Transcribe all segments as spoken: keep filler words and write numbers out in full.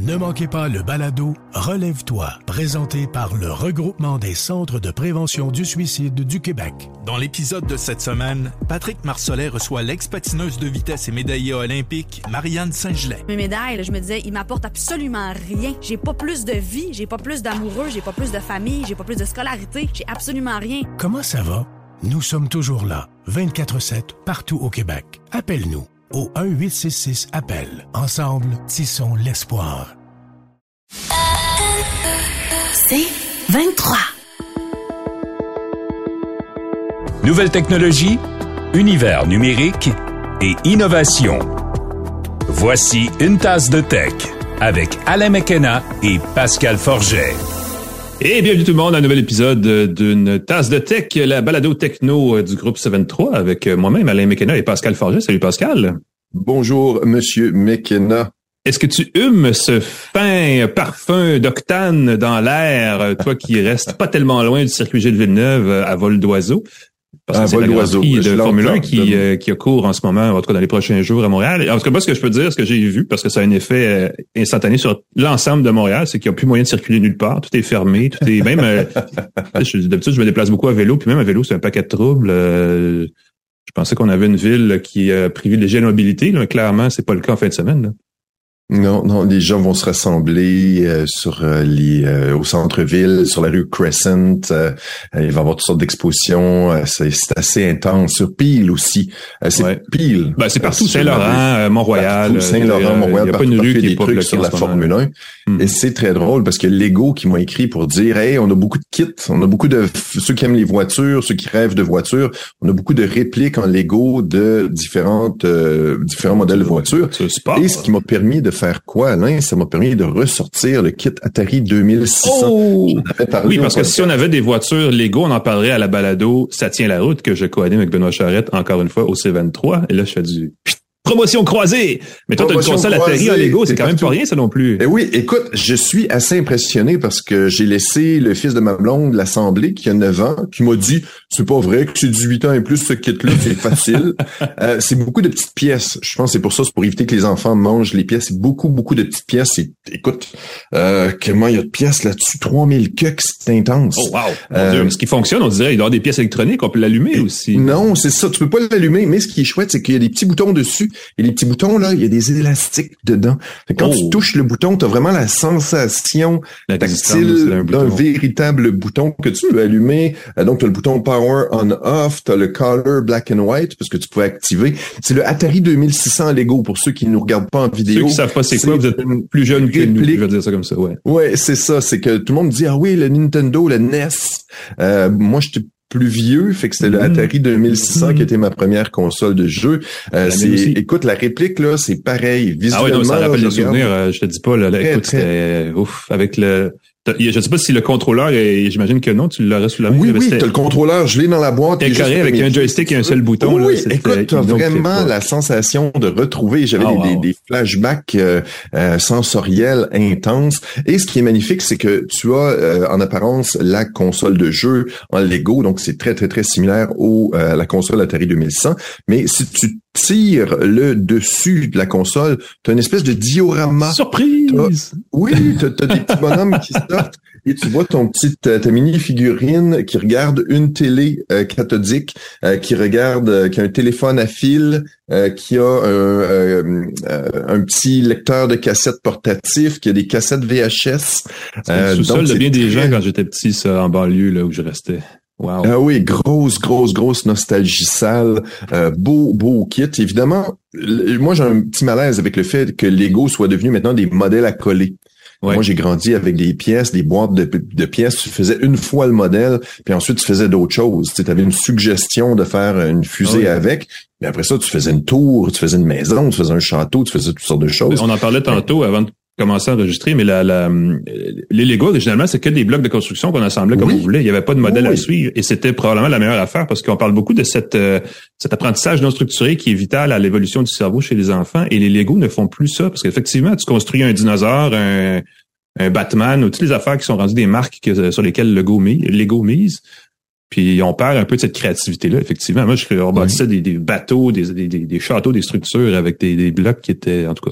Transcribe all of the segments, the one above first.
Ne manquez pas le balado Relève-toi, présenté par le Regroupement des centres de prévention du suicide du Québec. Dans l'épisode de cette semaine, Patrick Marcelet reçoit l'ex-patineuse de vitesse et médaillée olympique Marianne Saint-Gelais. Mes médailles, là, je me disais, ils m'apportent absolument rien. J'ai pas plus de vie, j'ai pas plus d'amoureux, j'ai pas plus de famille, j'ai pas plus de scolarité, j'ai absolument rien. Comment ça va? Nous sommes toujours là, vingt-quatre sept, partout au Québec. Appelle-nous au un huit six six appel. Ensemble, tissons l'espoir. C'est vingt-trois. Nouvelles technologies, univers numérique et innovation. Voici une tasse de tech avec Alain McKenna et Pascal Forget. Et bienvenue tout le monde à un nouvel épisode d'une tasse de tech, la balado techno du groupe soixante-trois avec moi-même, Alain McKenna et Pascal Forget. Salut Pascal. Bonjour Monsieur McKenna. Est-ce que tu humes ce fin parfum d'octane dans l'air, toi qui restes pas tellement loin du circuit Gilles Villeneuve à vol d'oiseau? Parce que à c'est vol la Grand d'oiseau. Prix de Je Formule un l'entends. qui, euh, qui a cours en ce moment, en tout cas dans les prochains jours à Montréal. En tout cas, moi, ce que je peux dire, ce que j'ai vu, parce que ça a un effet euh, instantané sur l'ensemble de Montréal, c'est qu'il n'y a plus moyen de circuler nulle part. Tout est fermé, tout est même... Euh, je, d'habitude, je me déplace beaucoup à vélo, puis même à vélo, c'est un paquet de troubles. Euh, je pensais qu'on avait une ville qui euh, privilégiait la mobilité, là, mais clairement, c'est pas le cas en fin de semaine, là. Non, non, les gens vont se rassembler euh, sur euh, les euh, au centre-ville, sur la rue Crescent. Euh, il va y avoir toutes sortes d'expositions. Euh, c'est, c'est assez intense. Sur Peel aussi. Euh, c'est Ouais. Peel. Ben, c'est partout, Euh, Saint-Laurent, euh, Mont-Royal. Partout, Saint-Laurent, Montréal, il n'y a pas partout, une partout, rue il y a qui des est pas trucs bloquée sur en la ce moment. Formule un. Hmm. Et c'est très drôle parce que Lego qui m'a écrit pour dire, hey, on a beaucoup de kits, on a beaucoup de ceux qui aiment les voitures, ceux qui rêvent de voitures, on a beaucoup de répliques en Lego de différentes euh, différents modèles de voitures. C'est sport. Et ce qui m'a permis de faire quoi, Alain? Ça m'a permis de ressortir le kit Atari deux mille six cents. Oh! J'en avais parlé Oui, au parce que podcast. si on avait des voitures Lego, on en parlerait à la balado Ça tient la route que je coanime avec Benoît Charette, encore une fois, au C vingt-trois. Et là, je fais du promotion croisée. Mais toi, t'as une Promotion console Atari en croisée, Lego, c'est c'est quand même pas partout. rien, ça non plus. Eh oui, écoute, je suis assez impressionné parce que j'ai laissé le fils de ma blonde l'assembler, qui a neuf ans, qui m'a dit, c'est pas vrai que c'est dix-huit ans et plus, ce kit-là, c'est facile. euh, c'est beaucoup de petites pièces. Je pense que c'est pour ça, c'est pour éviter que les enfants mangent les pièces. C'est beaucoup, beaucoup de petites pièces. Et, écoute, euh, comment il y a de pièces là-dessus? trois mille cucks, c'est intense. Oh, wow. Mon Euh, Dieu. Ce qui fonctionne, on dirait, il doit y avoir des pièces électroniques, on peut l'allumer aussi. Non, c'est ça. Tu peux pas l'allumer, mais ce qui est chouette, c'est qu'il y a des petits boutons dessus. Et les petits boutons, là, il y a des élastiques dedans. Fait que quand Oh. tu touches le bouton, tu as vraiment la sensation La tactile distance d'un d'un bouton. véritable bouton que tu peux allumer. Euh, donc, tu as le bouton Power On-Off, tu as le Color Black and White, parce que tu peux activer. C'est le Atari deux mille six cents Lego, pour ceux qui ne nous regardent pas en vidéo. Ceux qui savent pas c'est quoi, vous êtes une plus jeunes que nous, réplique. je vais dire ça comme ça, ouais. Ouais, c'est ça. C'est que tout le monde dit, ah oui, le Nintendo, le N E S. Euh, moi, j'étais plus vieux, fait que c'était le Mhm. Atari deux mille six cents Mhm. qui était ma première console de jeu. Euh, La c'est, mienne aussi. écoute, la réplique, là, c'est pareil. Visuellement, Ah oui, non, ça là, rappelle je des souvenirs, regarde- euh, je te dis pas, là, là, Très, écoute, très. c'était, ouf, avec le, t'as- je sais pas si le contrôleur, est, j'imagine que non, tu l'aurais sous la main. Oui, mais oui, c'était t'as le contrôleur, je l'ai dans la boîte. c'était il est carré juste avec mes un pieds. joystick et un seul bouton, là. Oui, C'était écoute, t'as innovant, fait vraiment pas. la sensation de retrouver. J'avais Ah, des, wow. des, des flashbacks euh, euh, sensoriels intenses. Et ce qui est magnifique, c'est que tu as euh, en apparence la console de jeu en Lego, donc c'est très, très, très similaire au euh, à la console Atari deux mille cent. Mais si tu tires le dessus de la console, tu as une espèce de diorama. Surprise! Oui, t'as, t'as des petits bonhommes qui sortent et tu vois ton petit, ta, ta mini figurine qui regarde une télé euh, cathodique, euh, qui regarde, euh, qui a un téléphone à fil, euh, qui a un, euh, euh, un petit lecteur de cassettes portatif, qui a des cassettes V H S. C'était Euh, le sous-sol donc de c'est bien des très- gens quand j'étais petit, ça, en banlieue, là, où je restais. Wow. Ah oui, grosse, grosse, grosse nostalgie sale, euh, beau, beau kit. Évidemment, l- moi j'ai un petit malaise avec le fait que Lego soit devenu maintenant des modèles à coller. Ouais. Moi, j'ai grandi avec des pièces, des boîtes de, de pièces. Tu faisais une fois le modèle, puis ensuite, tu faisais d'autres choses. Tu avais une suggestion de faire une fusée Ah oui. avec, mais après ça, tu faisais une tour, tu faisais une maison, tu faisais un château, tu faisais toutes sortes de choses. On en parlait tantôt avant de commencer à enregistrer, mais la, la, les Lego, originalement, c'est que des blocs de construction qu'on assemblait comme Oui. on voulait. Il n'y avait pas de modèle Oui. à suivre. Et c'était probablement la meilleure affaire parce qu'on parle beaucoup de cette, euh, cet apprentissage non structuré qui est vital à l'évolution du cerveau chez les enfants. Et les Lego ne font plus ça parce qu'effectivement, tu construis un dinosaure, un, un Batman ou toutes les affaires qui sont rendues des marques que, sur lesquelles Lego mise. Lego mise. Puis on perd un peu de cette créativité-là, effectivement. Moi, je rebâtissais des, des bateaux, des, des, des châteaux, des structures avec des, des blocs qui étaient, en tout cas,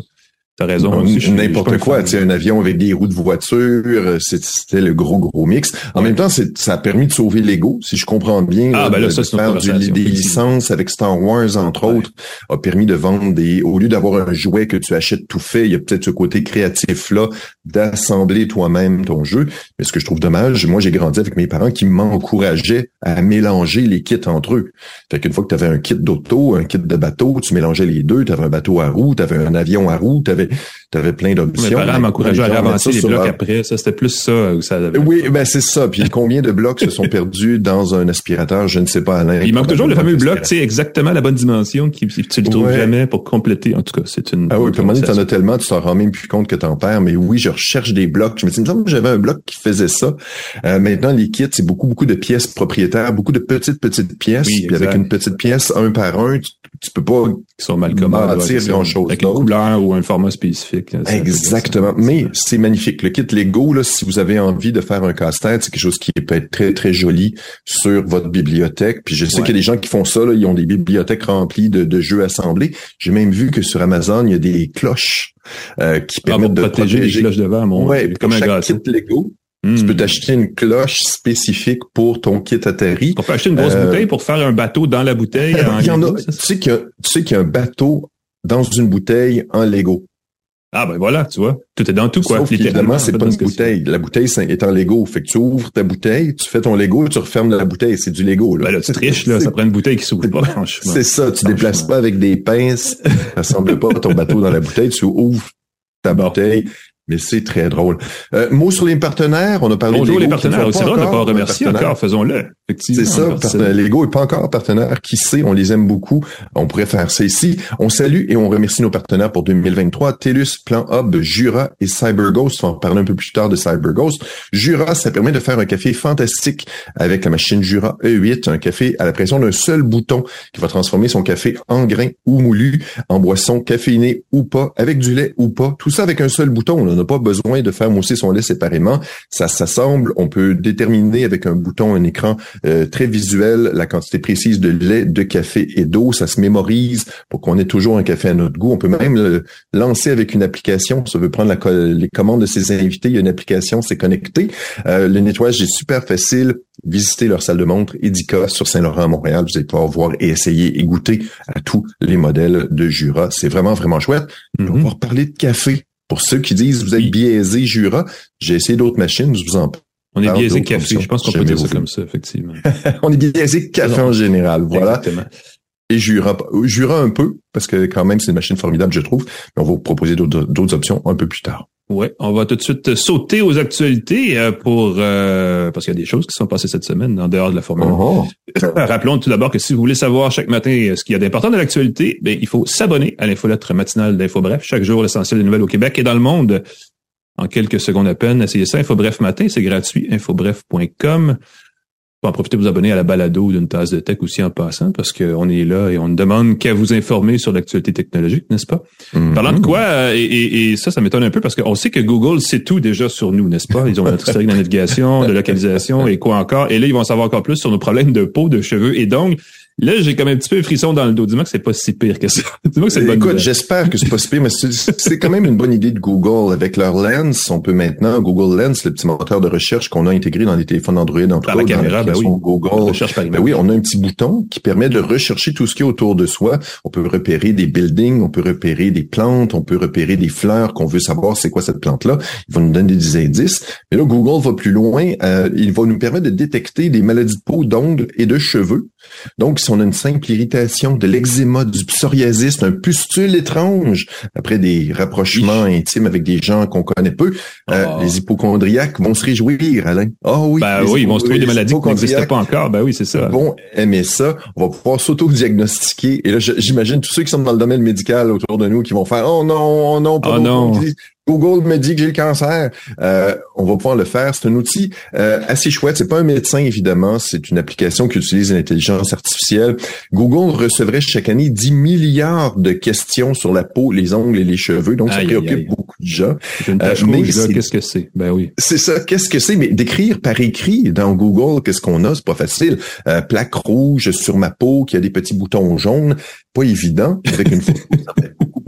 T'as raison. Aussi, n'importe quoi, tu sais, un avion avec des roues de voiture, c'était le gros, gros mix. En ouais. même temps, c'est, ça a permis de sauver Lego, si je comprends bien. Ah, là, ben là, de, ça, de c'est faire du, des licences avec Star Wars, entre ouais. autres, a permis de vendre des, au lieu d'avoir un jouet que tu achètes tout fait, il y a peut-être ce côté créatif-là d'assembler toi-même ton jeu. Mais ce que je trouve dommage, moi, j'ai grandi avec mes parents qui m'encourageaient à mélanger les kits entre eux. Fait qu'une fois que tu avais un kit d'auto, un kit de bateau, tu mélangeais les deux, tu avais un bateau à roues, tu avais un avion à roues, tu avais t'avais plein d'options. Mes parents m'encourageaient à avancer les blocs après. Ça, c'était plus ça. ça avait... Oui, ben c'est ça. Puis combien de blocs se sont perdus dans un aspirateur, je ne sais pas, Alain. Il manque toujours le fameux bloc, tu sais, exactement la bonne dimension qui tu le trouves ouais. jamais pour compléter. En tout cas, c'est une... Ah oui, puis à un moment donné, t'en as tellement, tu t'en rends même plus compte que t'en perds. Mais oui, je recherche des blocs. Je me dis, il me semble que j'avais un bloc qui faisait ça. Euh, maintenant, les kits, c'est beaucoup, beaucoup de pièces propriétaires, beaucoup de petites, petites pièces. Oui, puis avec une petite pièce, un par un, tu, tu peux pas... Qui sont mal commandes. Bâtir grand-chose. Avec une couleur ou un format spécifique. Exactement. Mais c'est magnifique. Le kit Lego, là, si vous avez envie de faire un casse-tête, c'est quelque chose qui peut être très, très joli sur votre bibliothèque. Puis je sais ouais. qu'il y a des gens qui font ça, là, ils ont des bibliothèques remplies de, de jeux assemblés. J'ai même vu que sur Amazon, il y a des cloches euh, qui ah, permettent de protéger, protéger les cloches de verre. Ouais, pour comme chaque un kit Lego. Mmh. Tu peux t'acheter une cloche spécifique pour ton kit atterri. On peut acheter une grosse euh, bouteille pour faire un bateau dans la bouteille. En il y en a, Lego, tu sais qu'il y a, tu sais qu'il y a un bateau dans une bouteille en Lego. Ah ben voilà, tu vois, tout est dans tout quoi. Sauf évidemment, c'est pas une bouteille. La bouteille est en Lego. Fait que tu ouvres ta bouteille, tu fais ton Lego, tu refermes la bouteille. C'est du Lego là. Ben là, tu triches là, ça prend une bouteille qui s'ouvre pas. Franchement. C'est ça. Tu déplaces pas avec des pinces. Ça ressemble pas à ton bateau dans la bouteille. Tu ouvres ta bon. bouteille. Mais c'est très drôle. Euh, mots sur les partenaires, on a parlé Bonjour de Lego. les partenaires, c'est vrai, on n'a pas remercié encore, faisons-le. C'est ça, partenaire. Lego est pas encore partenaire. Qui sait, on les aime beaucoup. On pourrait faire ça ici. On salue et on remercie nos partenaires pour deux mille vingt-trois. TELUS, Plan Hub, Jura et CyberGhost. On va en parler un peu plus tard de CyberGhost. Jura, ça permet de faire un café fantastique avec la machine Jura E huit, un café à la pression d'un seul bouton qui va transformer son café en grain ou moulu, en boisson caféinée ou pas, avec du lait ou pas. Tout ça avec un seul bouton. On n'a pas besoin de faire mousser son lait séparément. Ça s'assemble. On peut déterminer avec un bouton, un écran euh, très visuel, la quantité précise de lait, de café et d'eau. Ça se mémorise pour qu'on ait toujours un café à notre goût. On peut même le lancer avec une application. Si on veut prendre la, les commandes de ses invités, il y a une application, c'est connecté. Euh, le nettoyage est super facile. Visitez leur salle de montre Edica sur Saint-Laurent à Montréal. Vous allez pouvoir voir et essayer et goûter à tous les modèles de Jura. C'est vraiment, vraiment chouette. Mm-hmm. On va reparler de café. Pour ceux qui disent vous êtes biaisé Jura, j'ai essayé d'autres machines, je vous en parle. On est biaisé café, options. Je pense qu'on peut dire ça comme ça, effectivement. On est biaisé café en général, voilà. Exactement. Et Jura, Jura un peu, parce que quand même c'est une machine formidable, je trouve, mais on va vous proposer d'autres, d'autres options un peu plus tard. Ouais, on va tout de suite sauter aux actualités pour euh, parce qu'il y a des choses qui sont passées cette semaine en dehors de la Formule oh. un. Rappelons tout d'abord que si vous voulez savoir chaque matin ce qu'il y a d'important dans l'actualité, ben il faut s'abonner à l'infolettre matinale d'InfoBref. Chaque jour, l'essentiel des nouvelles au Québec et dans le monde. En quelques secondes à peine, essayez ça. InfoBref matin, c'est gratuit. infobref point com. Vous en profitez de vous abonner à la balado d'une tasse de tech aussi en passant, parce qu'on est là et on ne demande qu'à vous informer sur l'actualité technologique, n'est-ce pas? Mm-hmm. Parlant de quoi, et, et, et ça, ça m'étonne un peu, parce qu'on sait que Google sait tout déjà sur nous, n'est-ce pas? Ils ont notre historique de navigation, de localisation et quoi encore. Et là, ils vont en savoir encore plus sur nos problèmes de peau, de cheveux et d'ongles. Là, j'ai quand même un petit peu un frisson dans le dos. Dis-moi que c'est pas si pire que ça. Dis-moi que c'est une bonne Écoute, idée. J'espère que c'est pas si pire, mais c'est, c'est quand même une bonne idée de Google. Avec leur Lens, on peut maintenant, Google Lens, le petit moteur de recherche qu'on a intégré dans les téléphones Android, en tout cas, la caméra, ben oui. Google. Recherche par ben oui, on a un petit bouton qui permet de rechercher tout ce qui est autour de soi. On peut repérer des buildings, on peut repérer des plantes, on peut repérer des fleurs qu'on veut savoir c'est quoi cette plante-là. Il va nous donner des indices. Mais là, Google va plus loin. Euh, il va nous permettre de détecter des maladies de peau, d'ongles et de cheveux. Donc, si on a une simple irritation, de l'eczéma, du psoriasis, un pustule étrange, après des rapprochements oui. intimes avec des gens qu'on connaît peu, oh. euh, les hypochondriaques vont se réjouir, Alain. Ah oh, oui. Ben oui, ils vont se trouver des maladies qui n'existaient pas encore. Ben oui, c'est ça. Vont aimer ça. On va pouvoir s'auto-diagnostiquer. Et là, j'imagine tous ceux qui sont dans le domaine médical autour de nous qui vont faire « Oh non, oh non, pas oh non. » Google me dit que j'ai le cancer. Euh, on va pouvoir le faire. C'est un outil euh, assez chouette. C'est pas un médecin, évidemment. C'est une application qui utilise l'intelligence artificielle. Google recevrait chaque année dix milliards de questions sur la peau, les ongles et les cheveux. Donc, ça aïe, préoccupe aïe, aïe. beaucoup de gens. C'est une tâche euh, rouge, mais là, qu'est-ce que c'est? Ben oui. C'est ça. Qu'est-ce que c'est? Mais d'écrire par écrit dans Google, qu'est-ce qu'on a? C'est pas facile. Euh, plaque rouge sur ma peau qui a des petits boutons jaunes. Pas évident. Avec une photo, ça fait beaucoup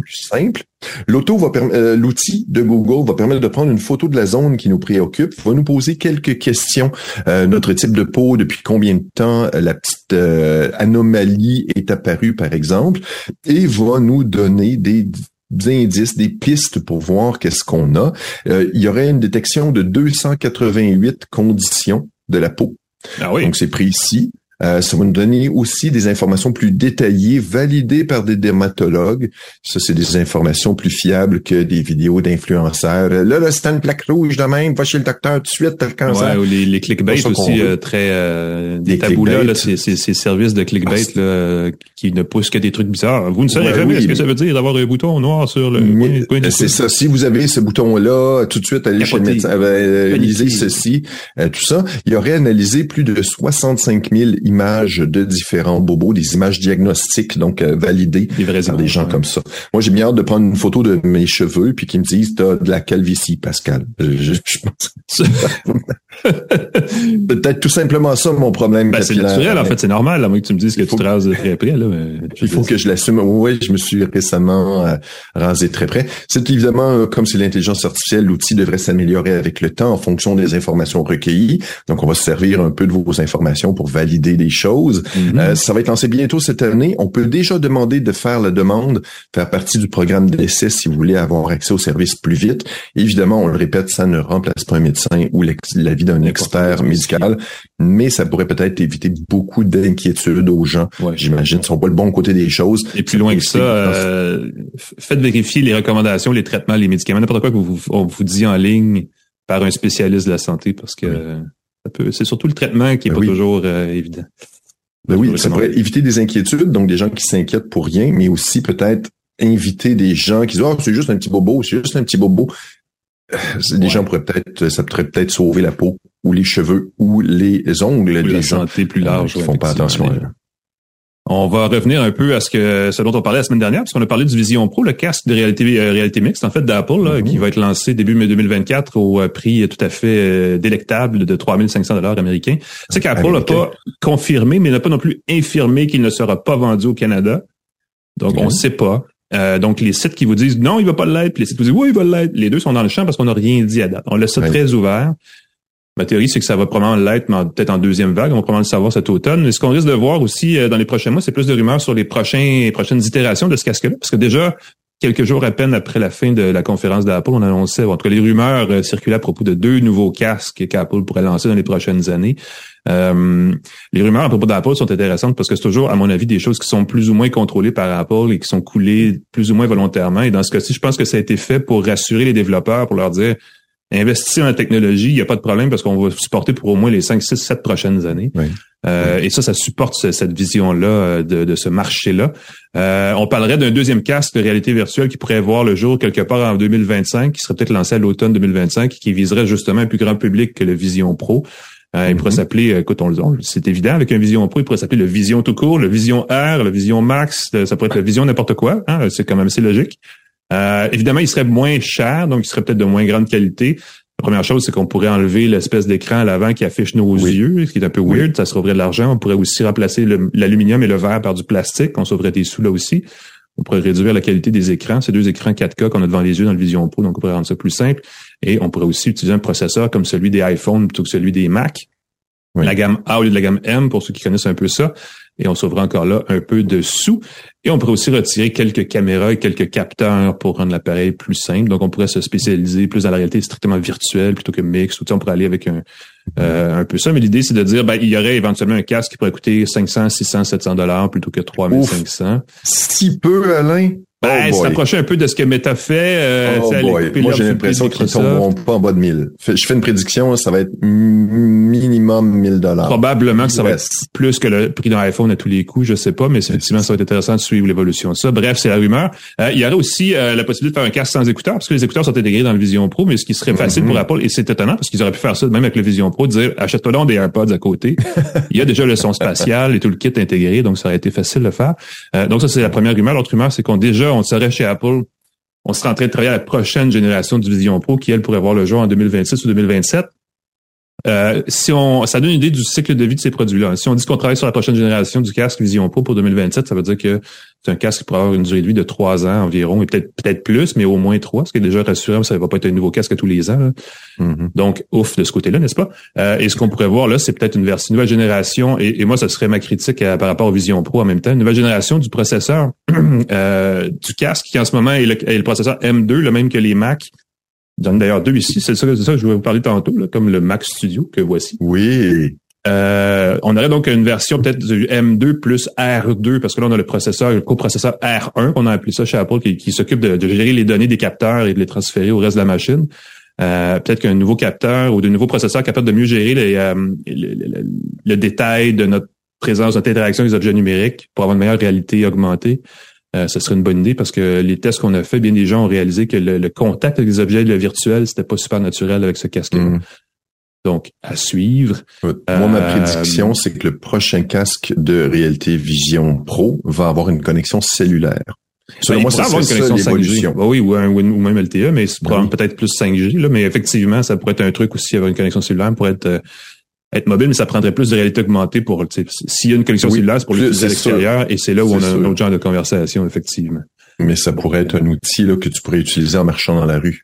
plus simple. L'auto va perm- euh, l'outil de Google va permettre de prendre une photo de la zone qui nous préoccupe, va nous poser quelques questions, euh, notre type de peau, depuis combien de temps euh, la petite euh, anomalie est apparue, par exemple, et va nous donner des des indices, des pistes pour voir qu'est-ce qu'on a. Euh, il y aurait une détection de deux cent quatre-vingt-huit conditions de la peau. Ah oui. Donc, c'est précis. Euh, ça va nous donner aussi des informations plus détaillées, validées par des dermatologues. Ça, c'est des informations plus fiables que des vidéos d'influenceurs. Là, là, c'est une plaque rouge de même, va chez le docteur tout de suite, t'as le cancer. Ouais, ou les, les clickbait aussi, euh, très euh, des tabous là, là c'est, c'est ces services de clickbait ah, là, euh, qui ne poussent que des trucs bizarres. Vous ne savez ouais, jamais oui, ce que ça veut dire d'avoir un bouton noir sur le mais, coin, coin c'est ça. Si vous avez ce bouton-là, tout de suite, allez chez le médecin, euh, lisez ceci, euh, tout ça. Il aurait analysé plus de soixante-cinq mille images de différents bobos, des images diagnostiques, donc euh, validées par des gens ouais. comme ça. Moi, j'ai bien hâte de prendre une photo de mes cheveux puis qu'ils me disent « T'as de la calvitie, Pascal. » Je, je pense peut-être tout simplement ça, mon problème. Ben, c'est naturel, en fait, c'est normal, là, moi, que tu me dises que tu te rases très près, là. Mais il faut que je l'assume. Oui, je me suis récemment euh, rasé très près. C'est évidemment, euh, comme c'est l'intelligence artificielle, l'outil devrait s'améliorer avec le temps en fonction des informations recueillies. Donc, on va se servir un peu de vos informations pour valider des choses. Mm-hmm. Euh, ça va être lancé bientôt cette année. On peut déjà demander de faire la demande, faire partie du programme d'essai si vous voulez avoir accès au service plus vite. Évidemment, on le répète, ça ne remplace pas un médecin ou l'avis d'un expert médical, mais ça pourrait peut-être éviter beaucoup d'inquiétudes aux gens, ouais. j'imagine, si on voit le bon côté des choses. Et plus loin que ça, euh, faites vérifier les recommandations, les traitements, les médicaments, n'importe quoi que vous, on vous dit en ligne par un spécialiste de la santé, parce que oui. ça peut, c'est surtout le traitement qui est ben pas oui. toujours euh, évident. Ben oui, ça pourrait éviter des inquiétudes, donc des gens qui s'inquiètent pour rien, mais aussi peut-être inviter des gens qui disent « Ah, oh, c'est juste un petit bobo, c'est juste un petit bobo ». Les ouais. gens pourraient peut-être, ça pourrait peut-être sauver la peau ou les cheveux ou les ongles ou des la gens santé plus large, qui font pas attention à eux. On va revenir un peu à ce que ce dont on parlait la semaine dernière, parce qu'on a parlé du Vision Pro, le casque de réalité euh, réalité mixte en fait d'Apple, là, mm-hmm. qui va être lancé début mai deux mille vingt-quatre au euh, prix tout à fait euh, délectable de trois mille cinq cents dollars américains. C'est qu'Apple n'a pas confirmé, mais n'a pas non plus infirmé qu'il ne sera pas vendu au Canada. Donc mm-hmm. on ne sait pas. Euh, donc les sites qui vous disent non, il va pas l'être, puis les sites qui vous disent oui, il va l'être, les deux sont dans le champ parce qu'on n'a rien dit à date. On laisse ça ouais. très ouvert. Ma théorie, c'est que ça va probablement l'être, mais peut-être en deuxième vague. On va probablement le savoir cet automne. Et ce qu'on risque de voir aussi euh, dans les prochains mois, c'est plus de rumeurs sur les prochains, prochaines itérations de ce casque-là. Parce que déjà, quelques jours à peine après la fin de la conférence d'Apple, on annonçait, en tout cas, les rumeurs euh, circulaient à propos de deux nouveaux casques qu'Apple pourrait lancer dans les prochaines années. Euh, les rumeurs à propos d'Apple sont intéressantes parce que c'est toujours, à mon avis, des choses qui sont plus ou moins contrôlées par Apple et qui sont coulées plus ou moins volontairement. Et dans ce cas-ci, je pense que ça a été fait pour rassurer les développeurs, pour leur dire investissez dans la technologie, il n'y a pas de problème parce qu'on va supporter pour au moins les cinq, six, sept prochaines années. Oui. Euh, oui. Et ça, ça supporte ce, cette vision-là de, de ce marché-là. Euh, on parlerait d'un deuxième casque de réalité virtuelle qui pourrait voir le jour quelque part en deux mille vingt-cinq, qui serait peut-être lancé à l'automne deux mille vingt-cinq, qui viserait justement un plus grand public que le Vision Pro. Euh, mm-hmm. Il pourrait s'appeler, écoute, on, on, c'est évident, avec un Vision Pro, il pourrait s'appeler le Vision tout court, le Vision R, le Vision Max, ça pourrait être le Vision n'importe quoi, hein, c'est quand même assez logique. Euh, évidemment, il serait moins cher, donc il serait peut-être de moins grande qualité. La première chose, c'est qu'on pourrait enlever l'espèce d'écran à l'avant qui affiche nos oui. yeux, ce qui est un peu weird, oui. ça sauverait de l'argent. On pourrait aussi remplacer le, l'aluminium et le verre par du plastique, on sauverait des sous là aussi. On pourrait réduire la qualité des écrans. C'est deux écrans quatre K qu'on a devant les yeux dans le Vision Pro, donc on pourrait rendre ça plus simple. Et on pourrait aussi utiliser un processeur comme celui des iPhones plutôt que celui des Mac. Oui. La gamme A au lieu de la gamme M, pour ceux qui connaissent un peu ça. Et on sauverait encore là un peu de sous. Et on pourrait aussi retirer quelques caméras et quelques capteurs pour rendre l'appareil plus simple. Donc, on pourrait se spécialiser plus dans la réalité strictement virtuelle plutôt que mixte. Ou, on pourrait aller avec un, euh, un peu ça. Mais l'idée, c'est de dire, ben, il y aurait éventuellement un casque qui pourrait coûter cinq cents, six cents, sept cents dollars plutôt que trois mille cinq cents. Ouf, si peu, Alain. Ben, oh s'approcher un peu de ce que Meta fait. Euh, oh boy. Moi, j'ai l'impression qu'ils ne tomberont pas en bas de mille. Je fais une prédiction, ça va être minimum mille dollars. Probablement que ça va être plus que le prix d'un iPhone à tous les coups, je sais pas, mais effectivement, ça va être intéressant de suivre l'évolution de ça. Bref, c'est la rumeur. Euh, il y aurait aussi euh, la possibilité de faire un casque sans écouteurs, parce que les écouteurs sont intégrés dans le Vision Pro, mais ce qui serait facile mm-hmm. pour Apple, et c'est étonnant, parce qu'ils auraient pu faire ça même avec le Vision Pro, de dire, achète-toi donc des AirPods à côté. Il y a déjà le son spatial et tout le kit intégré, donc ça aurait été facile de le faire. Euh, donc ça, c'est la première rumeur. L'autre rumeur, c'est qu'on déjà, on serait chez Apple, on serait en train de travailler à la prochaine génération du Vision Pro qui, elle, pourrait voir le jour en deux mille vingt-six ou deux mille vingt-sept. Euh, si on, ça donne une idée du cycle de vie de ces produits-là. Si on dit qu'on travaille sur la prochaine génération du casque Vision Pro pour deux mille vingt-sept, ça veut dire que C'est un casque qui pourrait avoir une durée de vie de trois ans environ, et peut-être peut-être plus, mais au moins trois, ce qui est déjà rassurant, ça va pas être un nouveau casque tous les ans. Là. Mm-hmm. Donc, ouf de ce côté-là, n'est-ce pas? Euh, et ce qu'on pourrait voir là, c'est peut-être une version, une nouvelle génération, et, et moi, ça serait ma critique à, par rapport au Vision Pro en même temps, une nouvelle génération du processeur euh, du casque, qui en ce moment est le, est le processeur M deux, le même que les Mac. J'en ai d'ailleurs deux ici, c'est ça, c'est ça que je voulais vous parler tantôt, là, comme le Mac Studio que voici. Oui. Euh, on aurait donc une version peut-être du M deux plus R deux, parce que là, on a le processeur, le coprocesseur R un, qu'on a appelé ça chez Apple, qui, qui s'occupe de, de gérer les données des capteurs et de les transférer au reste de la machine. Euh, peut-être qu'un nouveau capteur ou de nouveaux processeurs capable de mieux gérer les, euh, le, le, le détail de notre présence, notre interaction avec les objets numériques pour avoir une meilleure réalité augmentée. Euh, ce serait une bonne idée parce que les tests qu'on a fait, bien des gens ont réalisé que le, le contact avec les objets le virtuel, c'était pas super naturel avec ce casque-là. Mmh. Donc, à suivre. Moi, euh, ma prédiction, c'est que le prochain casque de réalité Vision Pro va avoir une connexion cellulaire. Selon ben, moi, ça serait ça l'évolution. Ben oui, ou, un, ou même L T E, mais c'est probablement oui. peut-être plus cinq G. Là, mais effectivement, ça pourrait être un truc aussi, avoir une connexion cellulaire pour être... Euh, être mobile, mais ça prendrait plus de réalité augmentée pour, s'il y a une connexion oui, cellulaire, c'est pour l'utiliser à l'extérieur, et c'est là où c'est on a sûr. un autre genre de conversation, effectivement. Mais ça pourrait être un outil là que tu pourrais utiliser en marchant dans la rue.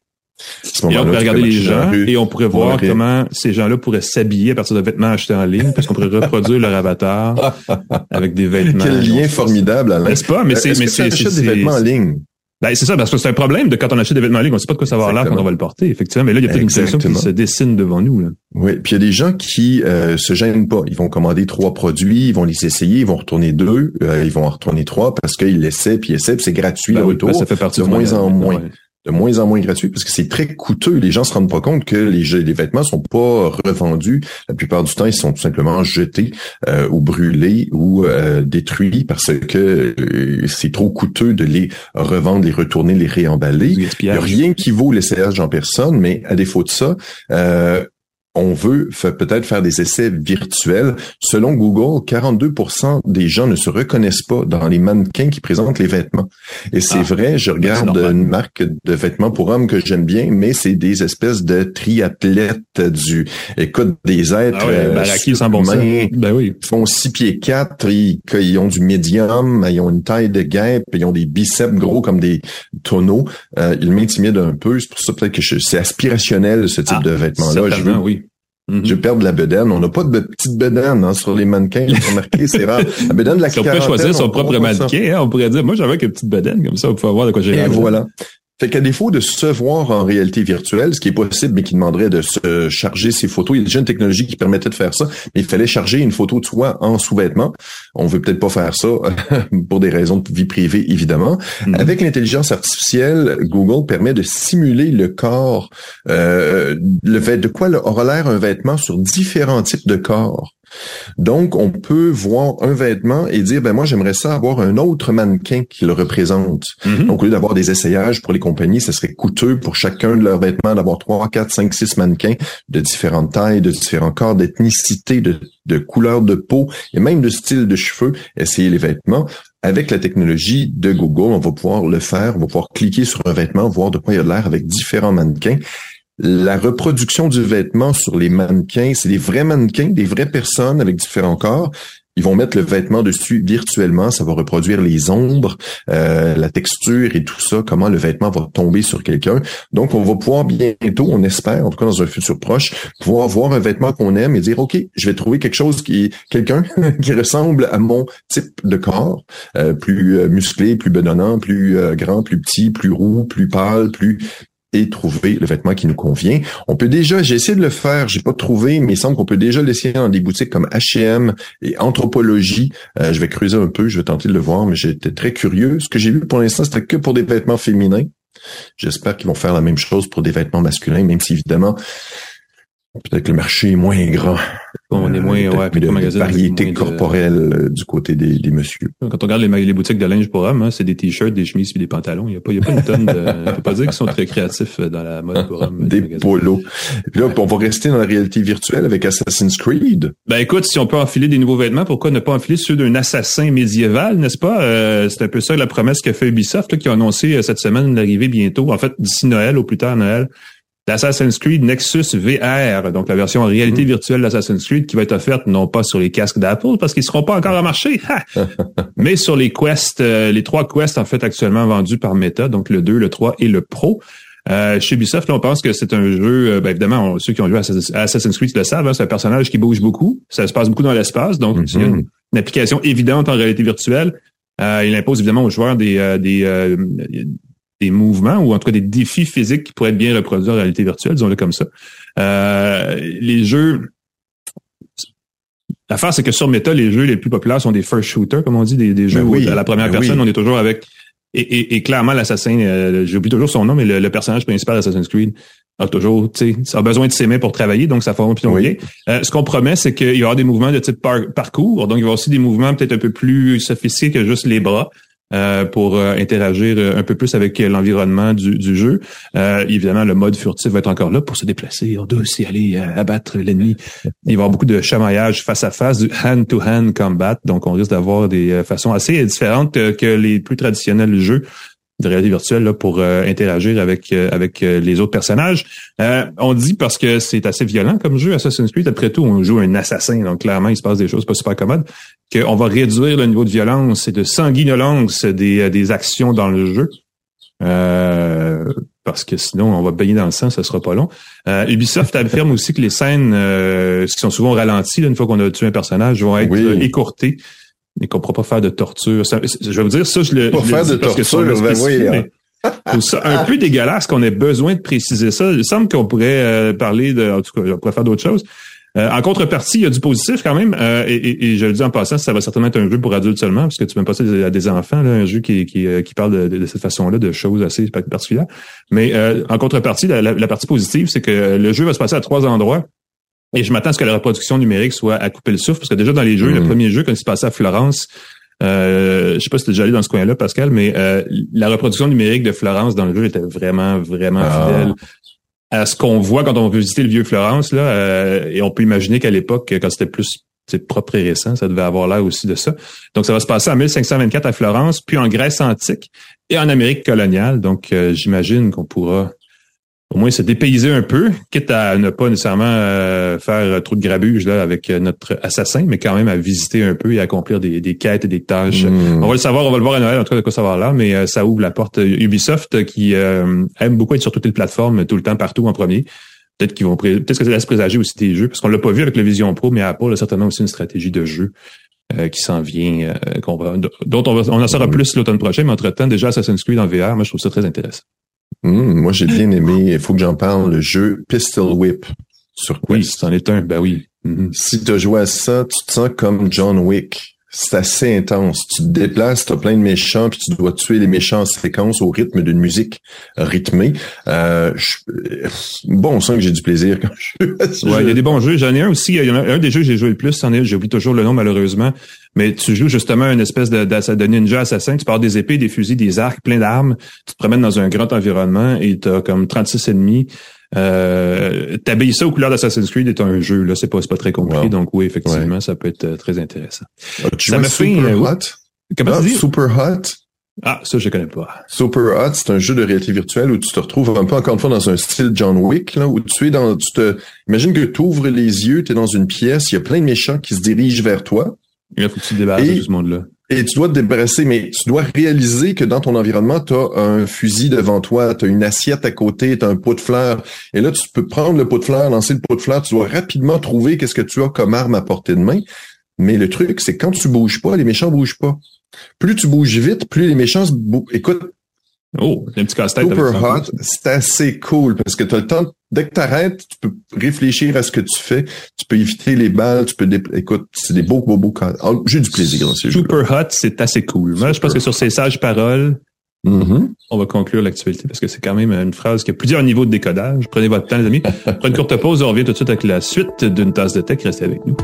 Et on pourrait regarder les gens, et on pourrait voir ouais. comment ces gens-là pourraient s'habiller à partir de vêtements achetés en ligne, parce qu'on pourrait reproduire leur avatar avec des vêtements. Quel lien formidable, Alain. N'est-ce pas? Mais c'est, Est-ce mais que c'est, c'est, c'est, des vêtements en ligne. Ben, c'est ça, parce que c'est un problème de quand on achète des vêtements en ligne, on sait pas de quoi ça va avoir l'air quand on va le porter, effectivement. Mais là, il y a peut-être une solution qui se dessine devant nous, là. Oui, puis il y a des gens qui euh, se gênent pas. Ils vont commander trois produits, ils vont les essayer, ils vont retourner deux, euh, ils vont en retourner trois parce qu'ils l'essaient, puis ils essaient, puis c'est gratuit ben le oui, retour. Ben ça fait partie de du moins en moins. Ouais. De moins en moins gratuit parce que c'est très coûteux. Les gens se rendent pas compte que les, les vêtements sont pas revendus. La plupart du temps, ils sont tout simplement jetés euh, ou brûlés ou euh, détruits parce que euh, c'est trop coûteux de les revendre, les retourner, les réemballer. Il n'y a rien qui vaut l'essayage en personne, mais à défaut de ça, euh, on veut f- peut-être faire des essais virtuels. Selon Google, quarante-deux pour cent des gens ne se reconnaissent pas dans les mannequins qui présentent les vêtements. Et c'est ah, vrai, je regarde une marque de vêtements pour hommes que j'aime bien, mais c'est des espèces de triathlètes du, écoute, des êtres, ah ouais, ben, euh, qui sans bon sens. Ben oui. Ils font six pieds quatre, ils, ils ont du médium, ils ont une taille de guêpe, ils ont des biceps gros comme des tonneaux. Euh, ils m'intimident un peu, c'est pour ça peut-être que je, c'est aspirationnel ce type ah, de vêtements-là. Je veux, oui. Mm-hmm. Je perds de la bedaine. On n'a pas de petite bedaine hein, sur les mannequins. J'ai remarqué, c'est rare. La bedaine de la si on peut choisir son propre mannequin, hein, on pourrait dire, moi, j'avais une petite bedaine, comme ça, on peut voir de quoi j'ai l'air. Et voilà. Fait qu'à défaut de se voir en réalité virtuelle, ce qui est possible, mais qui demanderait de se charger ses photos, il y a déjà une technologie qui permettait de faire ça, mais il fallait charger une photo de soi en sous-vêtements. On veut peut-être pas faire ça pour des raisons de vie privée, évidemment. Mm-hmm. Avec l'intelligence artificielle, Google permet de simuler le corps, euh, le fait de quoi aura l'air un vêtement sur différents types de corps. Donc, on peut voir un vêtement et dire, ben moi, j'aimerais ça avoir un autre mannequin qui le représente. Mm-hmm. Donc, au lieu d'avoir des essayages pour les compagnies, ça serait coûteux pour chacun de leurs vêtements d'avoir trois, quatre, cinq, six mannequins de différentes tailles, de différents corps, d'ethnicité, de, de couleur de peau et même de style de cheveux, essayer les vêtements. Avec la technologie de Google, on va pouvoir le faire, on va pouvoir cliquer sur un vêtement, voir de quoi il a l'air avec différents mannequins. La reproduction du vêtement sur les mannequins, c'est des vrais mannequins, des vraies personnes avec différents corps. Ils vont mettre le vêtement dessus virtuellement, ça va reproduire les ombres, euh, la texture et tout ça, comment le vêtement va tomber sur quelqu'un. Donc, on va pouvoir bientôt, on espère, en tout cas dans un futur proche, pouvoir voir un vêtement qu'on aime et dire, OK, je vais trouver quelque chose qui, quelqu'un qui ressemble à mon type de corps, euh, plus euh, musclé, plus bedonnant, plus euh, grand, plus petit, plus roux, plus pâle, plus... et trouver le vêtement qui nous convient. On peut déjà, j'ai essayé de le faire, j'ai pas trouvé, mais il semble qu'on peut déjà l'essayer dans des boutiques comme H et M et Anthropologie. Euh, je vais creuser un peu, je vais tenter de le voir, mais j'étais très curieux. Ce que j'ai vu pour l'instant, c'était que pour des vêtements féminins. J'espère qu'ils vont faire la même chose pour des vêtements masculins, même si évidemment, peut-être que le marché est moins grand. On est moins, euh, ouais, de, de variété de... corporelle euh, du côté des, des messieurs. Quand on regarde les, les boutiques de linge pour hommes, hein, c'est des t-shirts, des chemises et des pantalons. Il y a pas, il y a pas une tonne de, on peut pas dire qu'ils sont très créatifs dans la mode pour hommes. Des polos. Puis là, on va rester dans la réalité virtuelle avec Assassin's Creed. Ben, écoute, si on peut enfiler des nouveaux vêtements, pourquoi ne pas enfiler ceux d'un assassin médiéval, n'est-ce pas? Euh, c'est un peu ça la promesse qu'a fait Ubisoft, là, qui a annoncé euh, cette semaine l'arrivée bientôt, en fait, d'ici Noël, au plus tard Noël, l'Assassin's Creed Nexus V R, donc la version en réalité mmh. virtuelle d'Assassin's Creed qui va être offerte non pas sur les casques d'Apple parce qu'ils seront pas encore en marché, mais sur les Quest, euh, les trois Quest en fait actuellement vendus par Meta, donc le deux, le trois et le Pro. Euh, chez Ubisoft, là, on pense que c'est un jeu, euh, ben évidemment, on, ceux qui ont joué à Assassin's Creed le savent, hein, c'est un personnage qui bouge beaucoup, ça se passe beaucoup dans l'espace, donc mm-hmm. il y a une, une application évidente en réalité virtuelle. Euh, il impose évidemment aux joueurs des euh, des euh, des mouvements ou en tout cas des défis physiques qui pourraient être bien reproduits en réalité virtuelle, disons-le comme ça. Euh, les jeux... L'affaire, c'est que sur Meta, les jeux les plus populaires sont des first shooters, comme on dit, des, des jeux ben oui, où à la première ben personne, oui. on est toujours avec... Et, et, et clairement, l'assassin, euh, j'oublie toujours son nom, mais le, le personnage principal d'Assassin's Creed a toujours, tu sais, a besoin de ses mains pour travailler, donc ça fonctionne oui. bien. Euh, ce qu'on promet, c'est qu'il y aura des mouvements de type par- parcours, donc il y aura aussi des mouvements peut-être un peu plus sophistiqués que juste les bras. Euh, pour euh, interagir un peu plus avec l'environnement du, du jeu. Euh, évidemment, le mode furtif va être encore là pour se déplacer en douce et aller euh, abattre l'ennemi. Il va y avoir beaucoup de chamaillage face à face, du hand-to-hand combat, donc on risque d'avoir des euh, façons assez différentes euh, que les plus traditionnels jeux de réalité virtuelle là, pour euh, interagir avec euh, avec euh, les autres personnages. Euh, on dit parce que c'est assez violent comme jeu, Assassin's Creed. Après tout, on joue un assassin, donc clairement, il se passe des choses pas super commodes, qu'on va réduire le niveau de violence et de sanguinolence des, des actions dans le jeu. Euh, parce que sinon, on va baigner dans le sang, ça sera pas long. Euh, Ubisoft affirme aussi que les scènes euh, qui sont souvent ralenties, là, une fois qu'on a tué un personnage, vont être oui. euh, écourtées. Et qu'on ne pourra pas faire de torture. Ça, je vais vous dire ça, je le, pas je faire le dis de parce torture, que c'est ben oui, hein. Je trouve ça un peu dégueulasse qu'on ait besoin de préciser ça. Il semble qu'on pourrait euh, parler de, en tout cas, on pourrait faire d'autres choses. Euh, en contrepartie, il y a du positif quand même, euh, et, et, et je le dis en passant, ça va certainement être un jeu pour adultes seulement, parce que tu peux me passer à des enfants, là, un jeu qui, qui, qui parle de, de, de cette façon-là, de choses assez particulières. Mais euh, en contrepartie, la, la, la partie positive, c'est que le jeu va se passer à trois endroits. Et je m'attends à ce que la reproduction numérique soit à couper le souffle, parce que déjà dans les jeux, mmh. le premier jeu, quand il se passait à Florence, Euh, je sais pas si t'es déjà allé dans ce coin-là, Pascal, mais euh, la reproduction numérique de Florence dans le jeu était vraiment, vraiment ah. fidèle à ce qu'on voit quand on veut visiter le vieux Florence, là. Euh, et on peut imaginer qu'à l'époque, quand c'était plus c'est propre et récent, ça devait avoir l'air aussi de ça. Donc, ça va se passer en mille cinq cent vingt-quatre à Florence, puis en Grèce antique et en Amérique coloniale. Donc, euh, j'imagine qu'on pourra au moins se dépayser un peu, quitte à ne pas nécessairement euh, faire trop de grabuge là avec notre assassin, mais quand même à visiter un peu et accomplir des, des quêtes et des tâches. Mmh. On va le savoir, on va le voir à Noël, en tout cas de quoi ça va là, mais euh, ça ouvre la porte. Ubisoft qui euh, aime beaucoup être sur toutes les plateformes, tout le temps, partout en premier. Peut-être qu'ils vont pré- peut-être que ça laisse présager aussi des jeux, parce qu'on l'a pas vu avec le Vision Pro, mais Apple a certainement aussi une stratégie de jeu euh, qui s'en vient, euh, qu'on va, dont on va, on en saura mmh. plus l'automne prochain, mais entre-temps, déjà Assassin's Creed en V R, moi je trouve ça très intéressant. Mmh, moi, j'ai bien aimé, il faut que j'en parle, le jeu Pistol Whip sur Quest. Oui, c'en est un, ben oui. Mmh. Si tu as joué à ça, tu te sens comme John Wick. C'est assez intense. Tu te déplaces, tu as plein de méchants, puis tu dois tuer les méchants en séquence au rythme d'une musique rythmée. Euh, je, bon, on sent que j'ai du plaisir quand je joue à ce ouais, jeu. Il y a des bons jeux. J'en ai un aussi. Il y en a un des jeux que j'ai joué le plus, c'en est, j'ai oublié toujours le nom malheureusement. Mais tu joues justement une espèce de, de, de ninja assassin. Tu pars des épées, des fusils, des arcs, plein d'armes. Tu te promènes dans un grand environnement et tu as comme trente-six ennemis. Euh, t'habilles ça aux couleurs d'Assassin's Creed est un jeu, là, c'est pas, c'est pas très compliqué, wow. Donc oui, effectivement, ouais. Ça peut être euh, très intéressant. Ah, tu ça me fait Super euh, Hot? Comment ah, tu dis? Super Hot? Ah, ça, je connais pas. Super Hot, c'est un jeu de réalité virtuelle où tu te retrouves un peu, encore une fois, dans un style John Wick, là, où tu es dans, tu te, imagine que tu ouvres les yeux, tu es dans une pièce, il y a plein de méchants qui se dirigent vers toi. Et là, faut que tu te débarrasses de tout ce monde-là. Et tu dois te débarrasser, mais tu dois réaliser que dans ton environnement, tu as un fusil devant toi, tu as une assiette à côté, tu as un pot de fleurs. Et là, tu peux prendre le pot de fleurs, lancer le pot de fleurs, tu dois rapidement trouver qu'est-ce que tu as comme arme à portée de main. Mais le truc, c'est que quand tu bouges pas, les méchants bougent pas. Plus tu bouges vite, plus les méchants se bougent. Écoute, oh, un petit casse-tête. Super Hot, c'est assez cool parce que tu as le temps, dès que tu arrêtes, tu peux réfléchir à ce que tu fais, tu peux éviter les balles, tu peux, dé... écoute, c'est des beaux, beaux, beaux cas. Oh, j'ai du plaisir dans ces jeux. Super Hot, c'est assez cool. Moi, je pense que sur ces sages paroles, mm-hmm. on va conclure l'actualité parce que c'est quand même une phrase qui a plusieurs niveaux de décodage. Prenez votre temps, les amis. Prenez une courte pause, on revient tout de suite avec la suite d'une tasse de tech. Restez avec nous.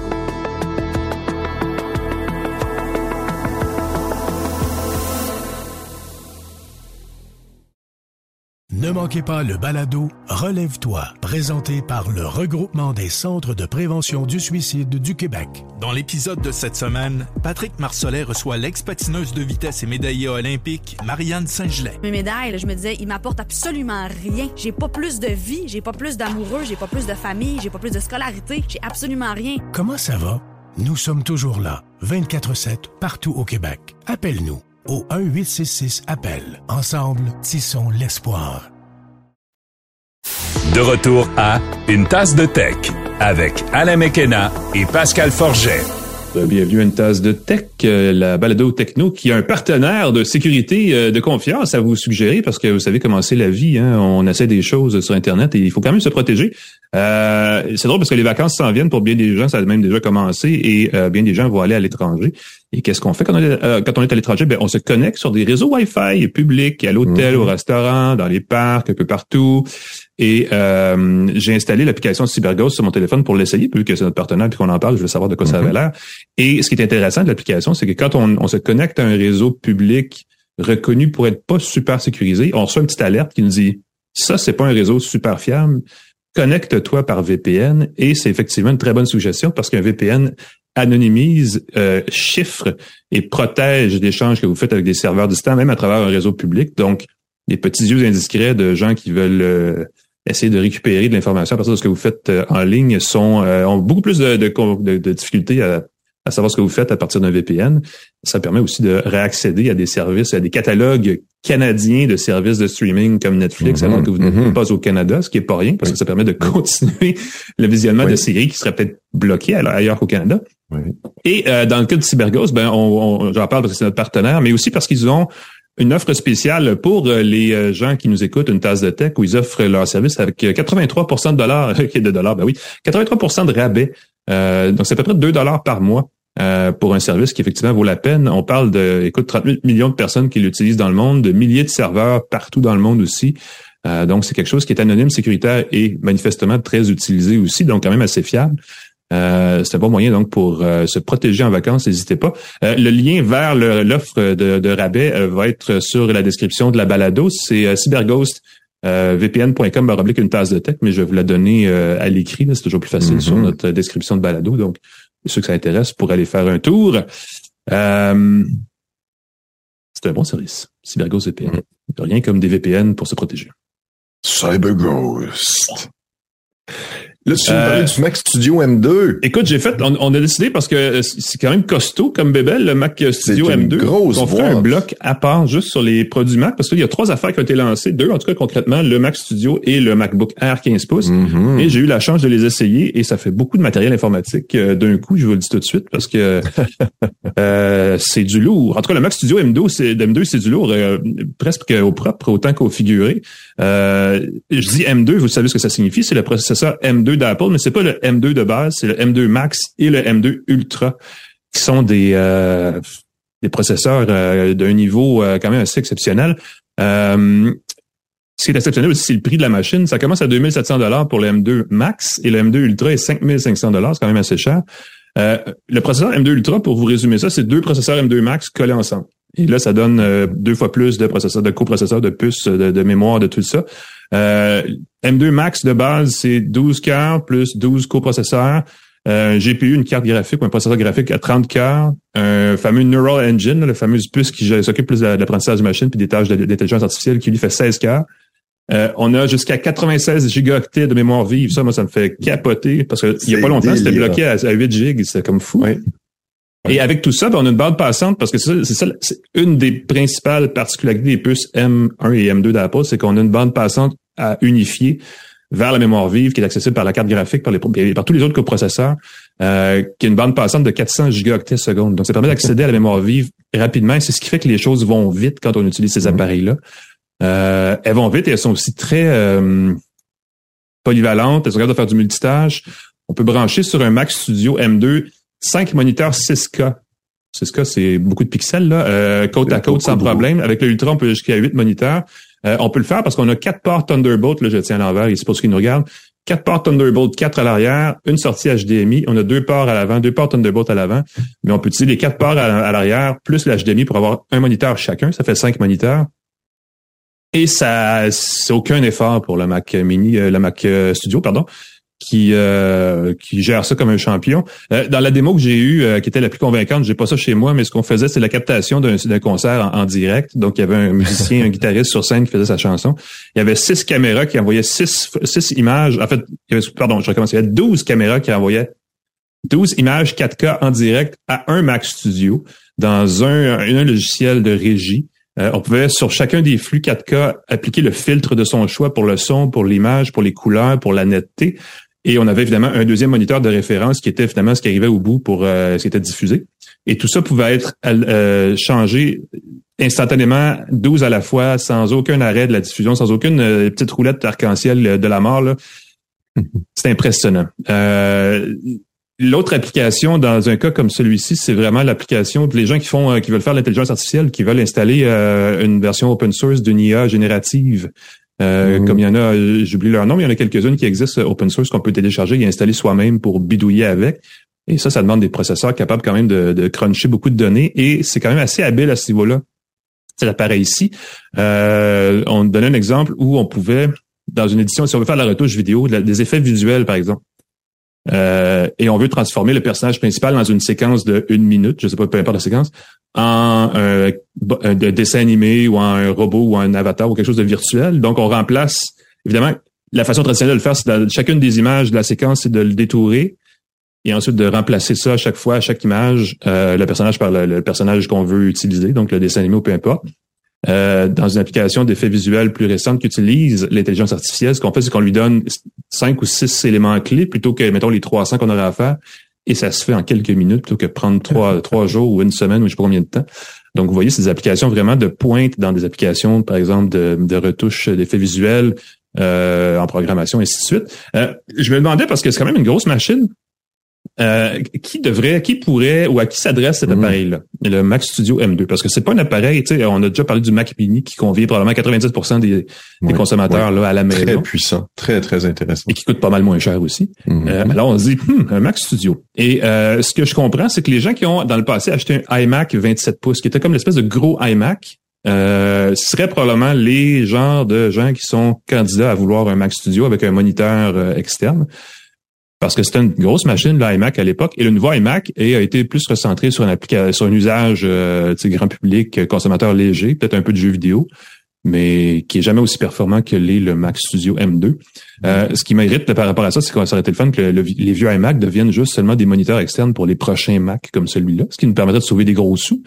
Ne manquez pas le balado Relève-toi, présenté par le Regroupement des centres de prévention du suicide du Québec. Dans l'épisode de cette semaine, Patrick Marcelet reçoit l'ex-patineuse de vitesse et médaillée olympique Marianne Saint-Gelais. Mes médailles, là, je me disais, ils m'apportent absolument rien. J'ai pas plus de vie, j'ai pas plus d'amoureux, j'ai pas plus de famille, j'ai pas plus de scolarité, j'ai absolument rien. Comment ça va? Nous sommes toujours là, vingt-quatre sept, partout au Québec. Appelle-nous au un huit six six appel. Ensemble, tissons l'espoir. De retour à Une tasse de tech avec Alain McKenna et Pascal Forget. Bienvenue à Une tasse de tech, la balado techno qui a un partenaire de sécurité de confiance à vous suggérer parce que vous savez comment c'est la vie, hein? On essaie des choses sur Internet et il faut quand même se protéger. Euh, c'est drôle parce que les vacances s'en viennent pour bien des gens, ça a même déjà commencé et euh, bien des gens vont aller à l'étranger. Et qu'est-ce qu'on fait quand on est, euh, quand on est à l'étranger? Ben, on se connecte sur des réseaux Wi-Fi publics, à l'hôtel, mmh. au restaurant, dans les parcs, un peu partout. Et euh, j'ai installé l'application CyberGhost sur mon téléphone pour l'essayer, vu que c'est notre partenaire puis qu'on en parle, je veux savoir de quoi mmh. ça avait l'air. Et ce qui est intéressant de l'application, c'est que quand on, on se connecte à un réseau public reconnu pour être pas super sécurisé, on reçoit une petite alerte qui nous dit « Ça, c'est pas un réseau super fiable. Connecte-toi par V P N. » Et c'est effectivement une très bonne suggestion parce qu'un V P N anonymise, euh, chiffre et protège l'échange que vous faites avec des serveurs distants, même à travers un réseau public. Donc, les petits yeux indiscrets de gens qui veulent euh, essayer de récupérer de l'information à partir de ce que vous faites euh, en ligne sont euh, ont beaucoup plus de, de, de, de difficultés à, à savoir ce que vous faites à partir d'un V P N. Ça permet aussi de réaccéder à des services, à des catalogues canadiens de services de streaming comme Netflix, mm-hmm, alors que vous n'êtes mm-hmm. pas au Canada, ce qui est pas rien, parce que ça permet de continuer le visionnement oui. de séries qui seraient peut-être bloquées ailleurs qu'au Canada. Oui. Et euh, dans le cas de CyberGhost, ben on, on j'en parle parce que c'est notre partenaire, mais aussi parce qu'ils ont une offre spéciale pour les gens qui nous écoutent, une tasse de tech, où ils offrent leur service avec quatre-vingt-trois pour cent de dollars, de dollars, ben oui, quatre-vingt-trois pour cent de rabais. Euh, donc, c'est à peu près deux dollars par mois euh, pour un service qui, effectivement, vaut la peine. On parle de, écoute, trente-huit millions de personnes qui l'utilisent dans le monde, de milliers de serveurs partout dans le monde aussi. Euh, donc, c'est quelque chose qui est anonyme, sécuritaire et manifestement très utilisé aussi, donc quand même assez fiable. Euh, c'est un bon moyen donc pour euh, se protéger en vacances, n'hésitez pas. Euh, le lien vers le, l'offre de, de rabais euh, va être sur la description de la balado. C'est euh, CyberGhost, euh, vpn point com baroblique une tasse de tech, mais je vais vous la donner euh, à l'écrit, là, c'est toujours plus facile mm-hmm. sur notre description de balado. Donc, ceux que ça intéresse pour aller faire un tour. Euh, c'est un bon service, CyberGhost V P N. Mm-hmm. Rien comme des V P N pour se protéger. CyberGhost. Là, tu veux me parler du Mac Studio M deux. Écoute, j'ai fait, on, on a décidé parce que c'est quand même costaud comme bébelle, le Mac Studio M deux. Grosse on ferait un bloc à part juste sur les produits Mac parce qu'il y a trois affaires qui ont été lancées. Deux, en tout cas, concrètement, le Mac Studio et le MacBook Air quinze pouces. Mm-hmm. Et j'ai eu la chance de les essayer et ça fait beaucoup de matériel informatique euh, d'un coup, je vous le dis tout de suite parce que euh, c'est du lourd. En tout cas, le Mac Studio M deux, c'est, M deux, c'est du lourd euh, presque au propre, autant qu'au figuré. Euh, je dis M deux, vous savez ce que ça signifie, c'est le processeur M deux d'Apple, mais c'est pas le M deux de base, c'est le M deux Max et le M deux Ultra, qui sont des euh, des processeurs euh, d'un niveau euh, quand même assez exceptionnel. Euh, ce qui est exceptionnel aussi, c'est le prix de la machine. Ça commence à deux mille sept cents dollars pour le M deux Max et le M deux Ultra est cinq mille cinq cents dollars, c'est quand même assez cher. Euh, le processeur M deux Ultra, pour vous résumer ça, c'est deux processeurs M deux Max collés ensemble. Et là, ça donne euh, deux fois plus de processeurs, de coprocesseurs, de puces, de, de mémoire, de tout ça. Euh, M deux Max de base, c'est douze cœurs plus douze coprocesseurs, euh, un G P U, une carte graphique ou un processeur graphique à trente cœurs, un fameux Neural Engine, là, le fameux puce qui s'occupe plus de l'apprentissage de machine puis des tâches d'intelligence artificielle qui lui fait seize cœurs. Euh, on a jusqu'à quatre-vingt-seize gigaoctets de mémoire vive. Ça, moi, ça me fait capoter parce que il y a pas longtemps, délire. C'était bloqué à, à huit gigs. C'était comme fou. Oui. Et avec tout ça, ben, on a une bande passante parce que c'est ça, c'est ça, c'est une des principales particularités des puces M un et M deux d'Apple, c'est qu'on a une bande passante à unifier vers la mémoire vive qui est accessible par la carte graphique, par, les, par tous les autres coprocesseurs, euh, qui a une bande passante de quatre cents gigaoctets secondes. Donc, ça permet d'accéder à la mémoire vive rapidement. Et c'est ce qui fait que les choses vont vite quand on utilise ces appareils-là. Euh, elles vont vite et elles sont aussi très euh, polyvalentes. Elles sont capables de faire du multitâche. On peut brancher sur un Mac Studio M deux cinq moniteurs six K. six K, c'est beaucoup de pixels, là, euh, côte à côte sans problème. Avec le Ultra, on peut jusqu'à huit moniteurs. Euh, on peut le faire parce qu'on a quatre ports Thunderbolt, là, je tiens à l'envers, ici pour ceux qui nous regardent. Quatre ports Thunderbolt, quatre à l'arrière, une sortie H D M I. On a deux ports à l'avant, deux ports Thunderbolt à l'avant. Mais on peut utiliser les quatre ports à, à l'arrière, plus le H D M I pour avoir un moniteur chacun. Ça fait cinq moniteurs. Et ça, c'est aucun effort pour le Mac Mini, euh, le Mac Studio, pardon, qui euh, qui gère ça comme un champion. Euh, dans la démo que j'ai eue, euh, qui était la plus convaincante, j'ai pas ça chez moi, mais ce qu'on faisait, c'est la captation d'un, d'un concert en, en direct. Donc, il y avait un musicien, un guitariste sur scène qui faisait sa chanson. Il y avait six caméras qui envoyaient six, six images. En fait, il y avait, pardon, je recommence. Il y avait douze caméras qui envoyaient douze images quatre K en direct à un Mac Studio dans un, un logiciel de régie. Euh, on pouvait, sur chacun des flux quatre K, appliquer le filtre de son choix pour le son, pour l'image, pour les couleurs, pour la netteté. Et on avait évidemment un deuxième moniteur de référence qui était finalement ce qui arrivait au bout pour euh, ce qui était diffusé. Et tout ça pouvait être euh, changé instantanément, douze à la fois, sans aucun arrêt de la diffusion, sans aucune euh, petite roulette arc-en-ciel de la mort, là. C'est impressionnant. Euh, L'autre application, dans un cas comme celui-ci, c'est vraiment l'application de les gens qui font, euh, qui veulent faire l'intelligence artificielle, qui veulent installer euh, une version open source d'une I A générative. Euh, mmh. Comme il y en a, j'oublie leur nom, mais il y en a quelques-unes qui existent open source qu'on peut télécharger et installer soi-même pour bidouiller avec. Et ça, ça demande des processeurs capables quand même de, de cruncher beaucoup de données. Et c'est quand même assez habile à ce niveau-là. C'est l'appareil ici. Euh, on donnait un exemple où on pouvait, dans une édition, si on veut faire de la retouche vidéo, des effets visuels, par exemple. Euh, et on veut transformer le personnage principal dans une séquence de une minute, je sais pas, peu importe la séquence, en euh, un dessin animé ou en un robot ou en un avatar ou quelque chose de virtuel. Donc, on remplace, évidemment, la façon traditionnelle de le faire, c'est dans chacune des images de la séquence, c'est de le détourer et ensuite de remplacer ça à chaque fois, à chaque image, euh, le personnage par le, le personnage qu'on veut utiliser, donc le dessin animé ou peu importe. Euh, dans une application d'effets visuels plus récente qui utilise l'intelligence artificielle, ce qu'on fait, c'est qu'on lui donne cinq ou six éléments clés plutôt que, mettons, les trois cents qu'on aurait à faire. Et ça se fait en quelques minutes plutôt que prendre trois, trois jours ou une semaine ou je sais pas combien de temps. Donc, vous voyez, c'est des applications vraiment de pointe dans des applications, par exemple, de, de retouche d'effets visuels, euh, en programmation, et ainsi de suite. Euh, je me demandais, parce que c'est quand même une grosse machine, Euh, qui devrait, qui pourrait ou à qui s'adresse cet mmh. appareil-là, le Mac Studio M deux, parce que c'est pas un appareil, tu sais, on a déjà parlé du Mac Mini qui convient probablement quatre-vingt-dix pour cent des, des ouais, consommateurs ouais. là à la maison. Très puissant, très très intéressant. Et qui coûte pas mal moins cher aussi. Mmh. Euh, alors on se dit, hum, un Mac Studio. Et euh, ce que je comprends, c'est que les gens qui ont dans le passé acheté un iMac vingt-sept pouces, qui était comme l'espèce de gros iMac, euh, seraient probablement les genres de gens qui sont candidats à vouloir un Mac Studio avec un moniteur euh, externe. Parce que c'était une grosse machine, l'iMac à l'époque, et le nouveau iMac a été plus recentré sur un application, sur un usage euh, grand public, consommateur léger, peut-être un peu de jeux vidéo, mais qui est jamais aussi performant que l'est le Mac Studio M deux. Euh, ce qui m'irrite par rapport à ça, c'est que ça aurait été le fun que le, le, les vieux iMac deviennent juste seulement des moniteurs externes pour les prochains Mac comme celui-là, ce qui nous permettrait de sauver des gros sous.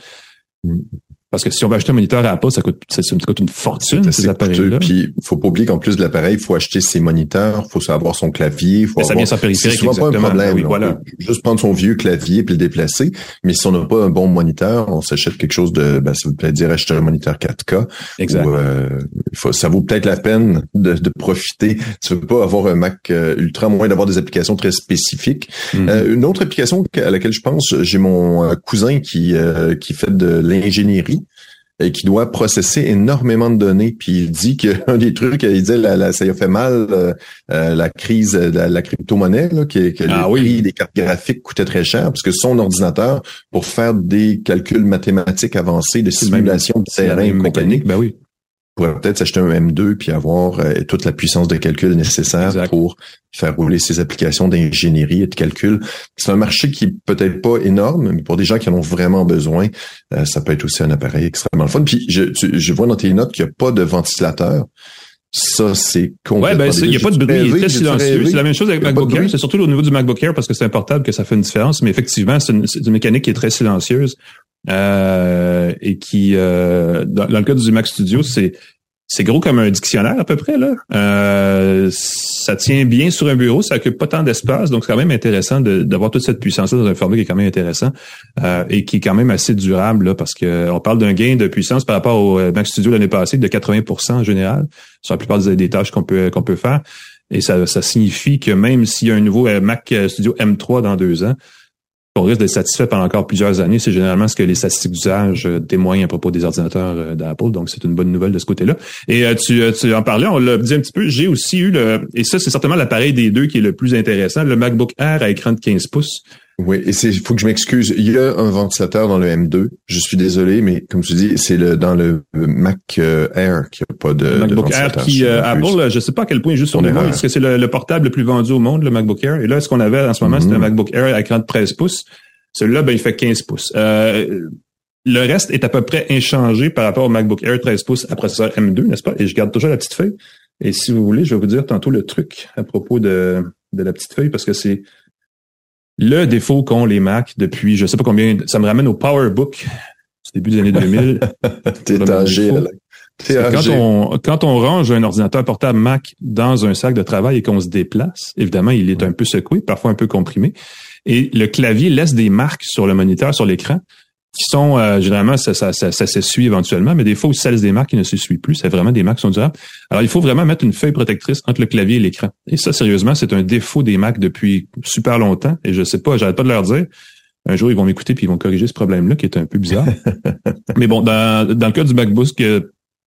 Parce que si on veut acheter un moniteur à Apple, ça coûte, ça, ça coûte une fortune, ces appareils-là. Puis, faut pas oublier qu'en plus de l'appareil, il faut acheter ses moniteurs, il faut avoir son clavier, faut ça avoir... vient sans périphérique, c'est souvent exactement. pas un problème. Ah oui, on voilà. peut juste prendre son vieux clavier puis le déplacer. Mais si on n'a pas un bon moniteur, on s'achète quelque chose de, ben, ça veut peut-être dire acheter un moniteur quatre K. Exact. Ou, euh, faut, ça vaut peut-être la peine de, de profiter. Tu veux pas avoir un Mac euh, Ultra, à moins d'avoir des applications très spécifiques. Mm-hmm. Euh, une autre application à laquelle je pense, j'ai mon euh, cousin qui, euh, qui fait de l'ingénierie et qui doit processer énormément de données. Puis il dit qu'un des trucs, il disait, la, la, ça lui a fait mal, euh, la crise de la, la crypto-monnaie, là, que, que ah, le oui. prix des cartes graphiques coûtait très cher, parce que son ordinateur, pour faire des calculs mathématiques avancés, de simulation de terrain et compagnie, ben oui. pourrait peut-être s'acheter un M deux puis avoir euh, toute la puissance de calcul nécessaire exact. Pour faire rouler ses applications d'ingénierie et de calcul. C'est un marché qui est peut-être pas énorme, mais pour des gens qui en ont vraiment besoin, euh, ça peut être aussi un appareil extrêmement fun. Puis je, tu, je vois dans tes notes qu'il n'y a pas de ventilateur. Ça, c'est complètement... Ouais, ben, il n'y a pas de bruit, il est très silencieux. C'est la même chose avec MacBook Air. C'est surtout au niveau du MacBook Air parce que c'est un portable que ça fait une différence, mais effectivement, c'est une, c'est une mécanique qui est très silencieuse. Euh, et qui, euh, dans, dans le cas du Mac Studio, c'est c'est gros comme un dictionnaire à peu près là. Euh, ça tient bien sur un bureau, ça occupe pas tant d'espace, donc c'est quand même intéressant de, d'avoir toute cette puissance-là dans un format qui est quand même intéressant euh, et qui est quand même assez durable là, parce que on parle d'un gain de puissance par rapport au Mac Studio l'année passée de quatre-vingts pour cent en général sur la plupart des, des tâches qu'on peut qu'on peut faire. Et ça, ça signifie que même s'il y a un nouveau Mac Studio M trois dans deux ans, on risque d'être satisfait pendant encore plusieurs années. C'est généralement ce que les statistiques d'usage témoignent à propos des ordinateurs d'Apple. Donc, c'est une bonne nouvelle de ce côté-là. Et euh, tu, tu en parlais, on l'a dit un petit peu. J'ai aussi eu le... Et ça, c'est certainement l'appareil des deux qui est le plus intéressant. Le MacBook Air à écran de quinze pouces. Oui, et c'est, faut que je m'excuse. Il y a un ventilateur dans le M deux. Je suis désolé, mais comme tu dis, c'est le dans le Mac Air qui a pas de, le MacBook de Air ventilateur. qui, euh, Apple, je sais pas à quel point il est juste sur le monde, parce que c'est le, le portable le plus vendu au monde, le MacBook Air. Et là, ce qu'on avait en ce moment, mm-hmm. c'était un MacBook Air à écran de treize pouces. Celui-là, ben, il fait quinze pouces. Euh, le reste est à peu près inchangé par rapport au MacBook Air treize pouces à processeur M deux, n'est-ce pas? Et je garde toujours la petite feuille. Et si vous voulez, je vais vous dire tantôt le truc à propos de, de la petite feuille, parce que c'est le défaut qu'ont les Mac depuis, je sais pas combien, ça me ramène au PowerBook du début des années deux mille. T'es âgé, là. T'es quand on, quand on range un ordinateur portable Mac dans un sac de travail et qu'on se déplace, évidemment, il est un peu secoué, parfois un peu comprimé. Et le clavier laisse des marques sur le moniteur, sur l'écran, qui sont, euh, généralement, ça, ça, ça, ça s'essuie éventuellement, mais des fois aussi, ça laisse des marques qui ne s'essuient plus. C'est vraiment des marques qui sont durables. Alors, il faut vraiment mettre une feuille protectrice entre le clavier et l'écran. Et ça, sérieusement, c'est un défaut des Mac depuis super longtemps. Et je sais pas, j'arrête pas de leur dire. Un jour, ils vont m'écouter puis ils vont corriger ce problème-là, qui est un peu bizarre. Mais bon, dans, dans le cas du MacBook, euh,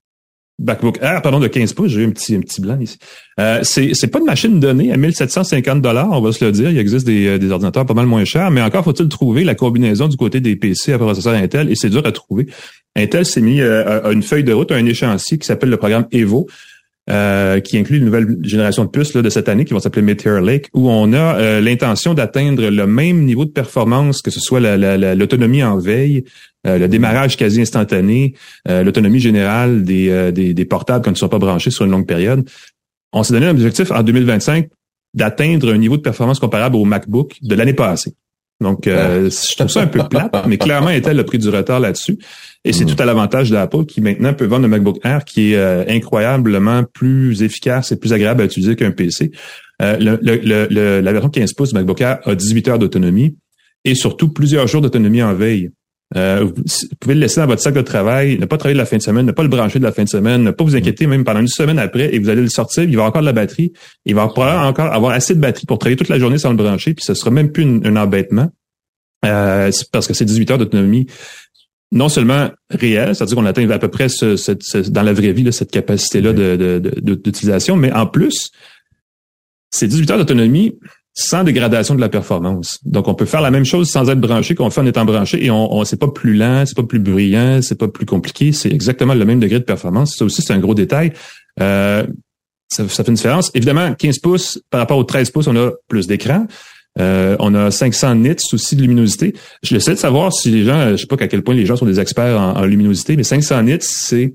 MacBook Air, pardon, de quinze pouces, j'ai eu un petit, un petit blanc ici. Euh, c'est, c'est pas une machine donnée à mille sept cent cinquante dollars, on va se le dire. Il existe des, des ordinateurs pas mal moins chers, mais encore faut-il trouver la combinaison du côté des P C à processeur Intel, et c'est dur à trouver. Intel s'est mis euh, à une feuille de route, à un échéancier qui s'appelle le programme Evo, euh, qui inclut une nouvelle génération de puces là, de cette année qui va s'appeler Meteor Lake, où on a euh, l'intention d'atteindre le même niveau de performance, que ce soit la, la, la, l'autonomie en veille, Euh, le démarrage quasi instantané, euh, l'autonomie générale des, euh, des, des portables quand ils ne sont pas branchés sur une longue période. On s'est donné un objectif en deux mille vingt-cinq d'atteindre un niveau de performance comparable au MacBook de l'année passée. Donc, euh, je trouve ça un peu plate, mais clairement, Intel a pris du retard là-dessus. Et c'est mmh. tout à l'avantage d'Apple qui maintenant peut vendre un MacBook Air qui est euh, incroyablement plus efficace et plus agréable à utiliser qu'un P C. Euh, le, le, le, la version quinze pouces du MacBook Air a dix-huit heures d'autonomie et surtout plusieurs jours d'autonomie en veille. Euh, vous, vous pouvez le laisser dans votre sac de travail, ne pas travailler de la fin de semaine, ne pas le brancher de la fin de semaine, ne pas vous inquiéter même pendant une semaine après, et vous allez le sortir, il va avoir encore de la batterie, il va probablement encore avoir assez de batterie pour travailler toute la journée sans le brancher, puis ce sera même plus une, un embêtement, euh, parce que c'est dix-huit heures d'autonomie non seulement réelle, c'est-à-dire qu'on atteint à peu près ce, ce, ce, dans la vraie vie là, cette capacité-là de, de, de, d'utilisation, mais en plus, c'est dix-huit heures d'autonomie sans dégradation de la performance. Donc, on peut faire la même chose sans être branché qu'on fait en étant branché, et on, on c'est pas plus lent, c'est pas plus bruyant, c'est pas plus compliqué, c'est exactement le même degré de performance. Ça aussi, c'est un gros détail. Euh, ça, ça fait une différence. Évidemment, quinze pouces par rapport aux treize pouces, on a plus d'écran. Euh, on a cinq cents nits aussi de luminosité. Je essaie de savoir si les gens, je sais pas à quel point les gens sont des experts en, en luminosité, mais cinq cents nits, c'est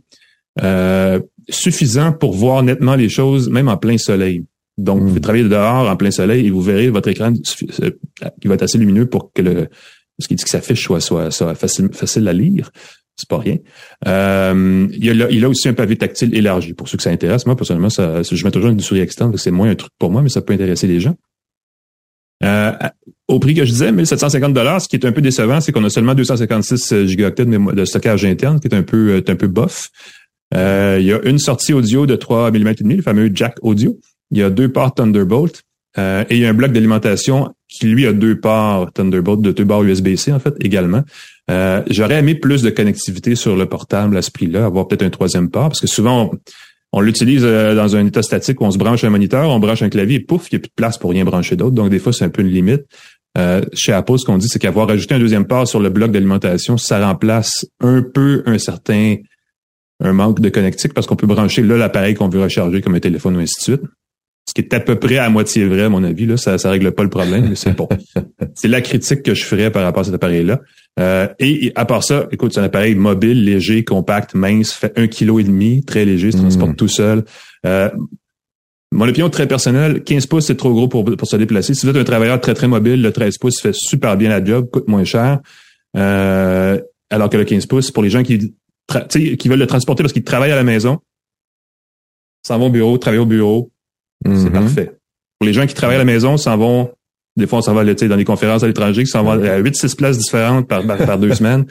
euh, suffisant pour voir nettement les choses, même en plein soleil. Donc, vous pouvez travailler dehors en plein soleil et vous verrez votre écran qui va être assez lumineux pour que le ce qui dit que s'affiche soit, soit, soit facile, facile à lire. C'est pas rien. Euh, il, y a, il a aussi un pavé tactile élargi. Pour ceux que ça intéresse, moi, personnellement, ça, je mets toujours une souris externe, c'est moins un truc pour moi, mais ça peut intéresser les gens. Euh, au prix que je disais, mille sept cent cinquante dollars, ce qui est un peu décevant, c'est qu'on a seulement deux cent cinquante-six gigaoctets de, de stockage interne, qui est un peu, un peu bof. Euh, il y a une sortie audio de trois millimètres et demi, le fameux jack audio. Il y a deux ports Thunderbolt euh, et il y a un bloc d'alimentation qui, lui, a deux ports Thunderbolt, de deux barres U S B C, en fait, également. Euh, j'aurais aimé plus de connectivité sur le portable à ce prix-là, avoir peut-être un troisième port, parce que souvent, on, on l'utilise euh, dans un état statique où on se branche un moniteur, on branche un clavier et pouf, il n'y a plus de place pour rien brancher d'autre. Donc, des fois, c'est un peu une limite. Euh, chez Apple, ce qu'on dit, c'est qu'avoir rajouté un deuxième port sur le bloc d'alimentation, ça remplace un peu un certain un manque de connectique, parce qu'on peut brancher là l'appareil qu'on veut recharger comme un téléphone ou ainsi de suite. Ce qui est à peu près à moitié vrai, à mon avis. Là, ça, ça règle pas le problème, mais c'est bon. C'est la critique que je ferais par rapport à cet appareil-là. Euh, et, et à part ça, écoute, c'est un appareil mobile, léger, compact, mince, fait un kilo et demi, très léger, se transporte mmh. tout seul. Euh, mon opinion très personnelle, quinze pouces, c'est trop gros pour, pour se déplacer. Si vous êtes un travailleur très, très mobile, le treize pouces fait super bien la job, coûte moins cher. Euh, alors que le quinze pouces, pour les gens qui, tra- qui veulent le transporter parce qu'ils travaillent à la maison, s'en vont au bureau, travailler au bureau, c'est mm-hmm. parfait. Pour les gens qui travaillent à la maison, s'en vont, des fois on s'en va dans des conférences à l'étranger, qui s'en vont à huit six places différentes par, par, par deux semaines.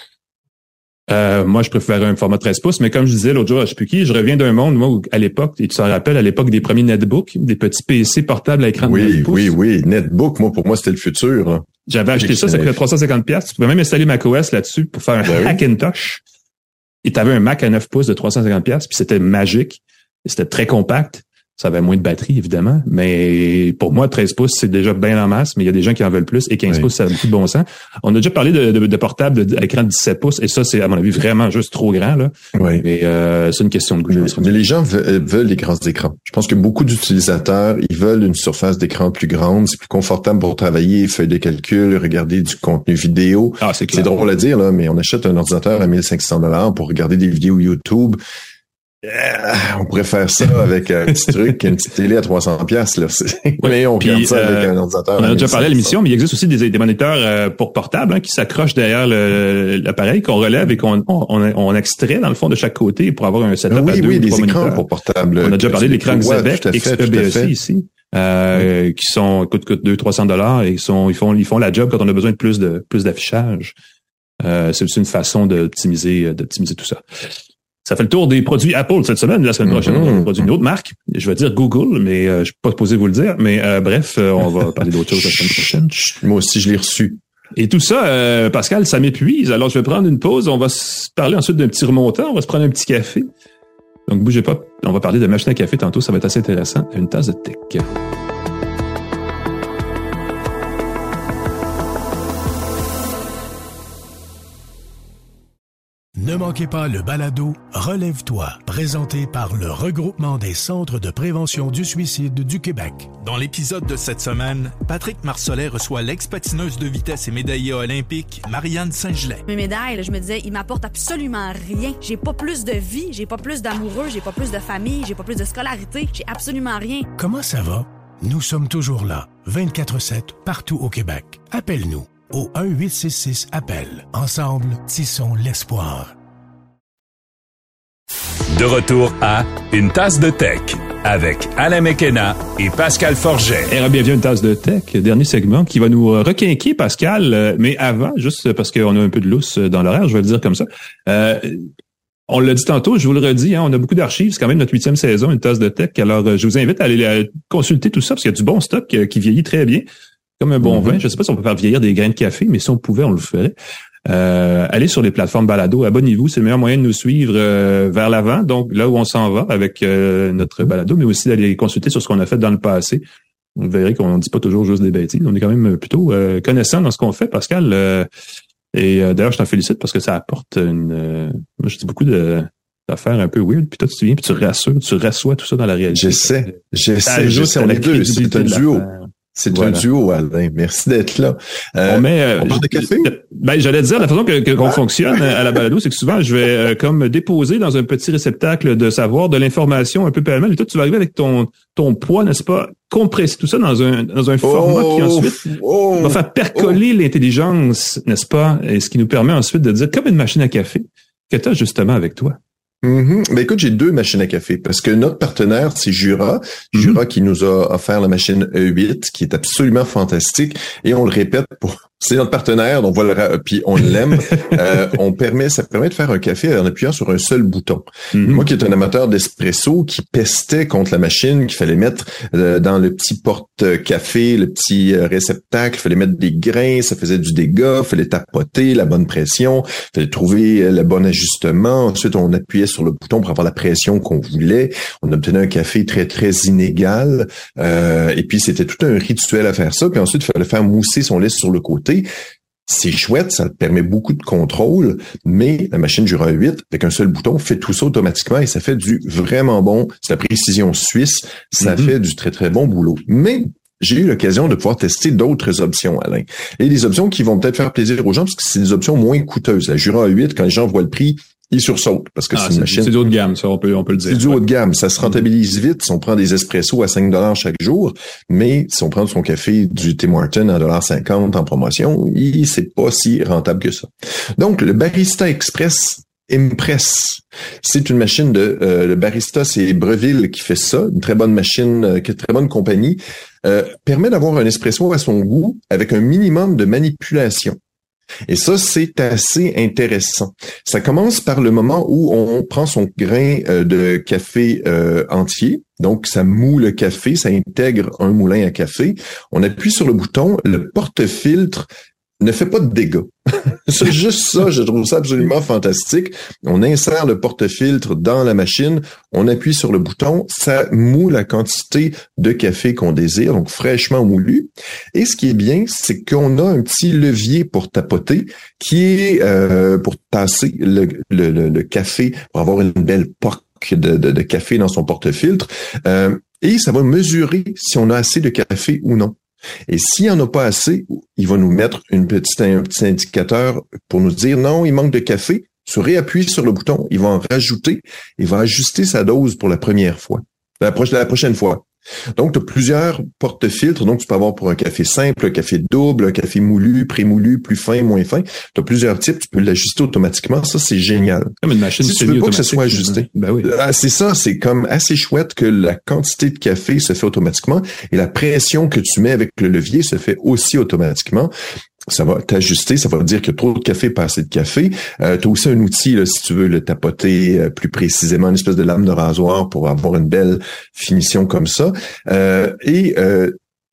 Euh, moi, je préfère un format treize pouces, mais comme je disais l'autre jour, je sais plus qui, je reviens d'un monde, moi, où, à l'époque, et tu t'en rappelles, à l'époque des premiers netbooks, des petits P C portables à écran oui, de neuf pouces. Oui, oui, oui, netbook, moi, pour moi, c'était le futur. Hein. J'avais acheté ça, ça coûtait trois cent cinquante dollars. Tu pouvais même installer macOS là-dessus pour faire un ben Hackintosh. Oui. Et tu avais un Mac à neuf pouces de trois cent cinquante dollars, puis c'était magique, et c'était très compact. Ça avait moins de batterie, évidemment, mais pour moi, treize pouces, c'est déjà bien en masse, mais il y a des gens qui en veulent plus, et quinze oui. pouces, ça a beaucoup de bon sens. On a déjà parlé de, de, de portables d'écran de dix-sept pouces, et ça, c'est, à mon avis, vraiment juste trop grand, là. Oui. Mais euh, c'est une question de goût. Mais, mais les gens veulent, veulent les grands écrans. Je pense que beaucoup d'utilisateurs, ils veulent une surface d'écran plus grande, c'est plus confortable pour travailler, faire des calculs, regarder du contenu vidéo. Ah, c'est clair. C'est drôle à dire, là, mais on achète un ordinateur à mille cinq cents dollars pour regarder des vidéos YouTube. Yeah, on pourrait faire ça avec un petit truc, une petite télé à trois cents piastres, là. Ouais, mais on regarde ça euh, avec un ordinateur. On a déjà parlé à l'émission, mais il existe aussi des, des moniteurs euh, pour portables hein, qui s'accrochent derrière le, l'appareil, qu'on relève et qu'on on, on, on extrait dans le fond de chaque côté pour avoir un setup oui, à deux oui, ou des trois écrans moniteurs. Pour portable. On a déjà parlé de l'écran Xavec ouais, X E B C ici, euh, oui. qui sont coûtent coûtent deux cents à trois cents dollars et ils sont ils font ils font la job quand on a besoin de plus de plus d'affichage. Euh, c'est aussi une façon d'optimiser d'optimiser tout ça. Ça fait le tour des produits Apple cette semaine. La semaine prochaine, mm-hmm. on va produire une autre marque. Je vais dire Google, mais euh, je suis pas supposé vous le dire. Mais euh, bref, euh, on va parler d'autres choses la semaine prochaine. Moi aussi, je l'ai reçu. Et tout ça, euh, Pascal, ça m'épuise. Alors, je vais prendre une pause. On va se parler ensuite d'un petit remontant. On va se prendre un petit café. Donc, bougez pas. On va parler de machine à café tantôt. Ça va être assez intéressant. Une tasse de tech. Ne manquez pas le balado Relève-toi, présenté par le regroupement des centres de prévention du suicide du Québec. Dans l'épisode de cette semaine, Patrick Marcelet reçoit l'ex-patineuse de vitesse et médaillée olympique Marianne Saint-Gelais. Mes médailles, là, je me disais, ils m'apportent absolument rien. J'ai pas plus de vie, j'ai pas plus d'amoureux, j'ai pas plus de famille, j'ai pas plus de scolarité, j'ai absolument rien. Comment ça va? Nous sommes toujours là, vingt-quatre sept, partout au Québec. Appelle-nous au un huit six six appel. Ensemble, tissons l'espoir. De retour à Une tasse de tech avec Alain McKenna et Pascal Forget. Et bienvenue à Une tasse de tech, dernier segment qui va nous requinquer, Pascal. Mais avant, juste parce qu'on a un peu de lousse dans l'horaire, je vais le dire comme ça. Euh, on l'a dit tantôt, je vous le redis, hein, on a beaucoup d'archives. C'est quand même notre huitième saison, Une tasse de tech. Alors, je vous invite à aller consulter tout ça parce qu'il y a du bon stock qui vieillit très bien. Comme un bon mm-hmm. vin. Je sais pas si on peut faire vieillir des grains de café, mais si on pouvait, on le ferait. Euh, allez sur les plateformes balado, abonnez-vous, c'est le meilleur moyen de nous suivre euh, vers l'avant, donc là où on s'en va avec euh, notre balado, mais aussi d'aller consulter sur ce qu'on a fait dans le passé. Vous verrez qu'on ne dit pas toujours juste des bêtises. On est quand même plutôt euh, connaissant dans ce qu'on fait, Pascal. Euh, et euh, d'ailleurs, je t'en félicite parce que ça apporte une... Euh, moi, je dis beaucoup de... d'affaires un peu weird, puis toi, tu viens, puis tu rassures, tu rassois tout ça dans la réalité. J'essaie, j'essaie, j'essaie, on est deux, c'est un duo. C'est voilà. un duo, Alain. Merci d'être là. Euh, on met, euh, on parle de café? Ben, j'allais te dire, la façon que, que qu'on ah. fonctionne à la balado, c'est que souvent, je vais euh, comme déposer dans un petit réceptacle de savoir, de l'information un peu pêle-mêle. Et toi, tu vas arriver avec ton ton poids, n'est-ce pas, compresser tout ça dans un dans un format oh, qui ensuite oh, va faire percoler oh. l'intelligence, n'est-ce pas, et ce qui nous permet ensuite de dire, comme une machine à café, que tu as justement avec toi. Mm-hmm. Ben écoute, j'ai deux machines à café parce que notre partenaire, c'est Jura. Mm-hmm. Jura qui nous a offert la machine E huit, qui est absolument fantastique. Et on le répète, pour c'est notre partenaire, donc voilà, puis on l'aime. euh, on permet, ça permet de faire un café en appuyant sur un seul bouton. Mm-hmm. Moi qui est un amateur d'espresso, qui pestait contre la machine, qu'il fallait mettre euh, dans le petit porte-café, le petit euh, réceptacle, il fallait mettre des grains, ça faisait du dégât, il fallait tapoter, la bonne pression, il fallait trouver euh, le bon ajustement. Ensuite, on appuyait sur le bouton pour avoir la pression qu'on voulait. On obtenait un café très, très inégal. Euh, et puis, c'était tout un rituel à faire ça. Puis ensuite, il fallait faire mousser son lait sur le côté. C'est chouette, ça permet beaucoup de contrôle, mais la machine Jura huit, avec un seul bouton, fait tout ça automatiquement et ça fait du vraiment bon. C'est la précision suisse. Ça mm-hmm. fait du très, très bon boulot. Mais j'ai eu l'occasion de pouvoir tester d'autres options, Alain. Et des options qui vont peut-être faire plaisir aux gens parce que c'est des options moins coûteuses. La Jura huit, quand les gens voient le prix, ils sursautent parce que ah, c'est une machine. C'est du haut de gamme, ça, on peut, on peut le dire. C'est du haut de gamme. Ça se rentabilise vite si on prend des espressos à cinq dollars chaque jour. Mais si on prend son café du Tim Hortons à un dollar cinquante en promotion, c'est pas si rentable que ça. Donc, le Barista Express Impress. C'est une machine de, euh, le Barista, c'est Breville qui fait ça. Une très bonne machine, euh, très bonne compagnie. Euh, permet d'avoir un espresso à son goût avec un minimum de manipulation. Et ça, c'est assez intéressant. Ça commence par le moment où on prend son grain euh, de café euh, entier. Donc, ça moule le café, ça intègre un moulin à café. On appuie sur le bouton, le porte-filtre ne fait pas de dégâts. C'est juste ça, je trouve ça absolument fantastique. On insère le porte-filtre dans la machine, on appuie sur le bouton, ça moule la quantité de café qu'on désire, donc fraîchement moulu. Et ce qui est bien, c'est qu'on a un petit levier pour tapoter qui est euh, pour tasser le, le, le, le café, pour avoir une belle poque de, de, de café dans son porte-filtre. Euh, et ça va mesurer si on a assez de café ou non. Et s'il n'y en a pas assez, il va nous mettre une petite, un petit indicateur pour nous dire non, il manque de café. Se réappuie sur le bouton, il va en rajouter, il va ajuster sa dose pour la première fois, la, pro- la prochaine fois. Donc, tu as plusieurs porte-filtres. Donc, tu peux avoir pour un café simple, un café double, un café moulu, pré-moulu, plus fin, moins fin. Tu as plusieurs types. Tu peux l'ajuster automatiquement. Ça, c'est génial. Comme une machine si tu veux pas que ça soit ajusté. Ben oui. Ah, c'est ça. C'est comme assez chouette que la quantité de café se fait automatiquement et la pression que tu mets avec le levier se fait aussi automatiquement. Ça va t'ajuster, ça va dire que trop de café, pas assez de café. Euh, tu as aussi un outil, là, si tu veux le tapoter euh, plus précisément, une espèce de lame de rasoir pour avoir une belle finition comme ça. Euh, et euh,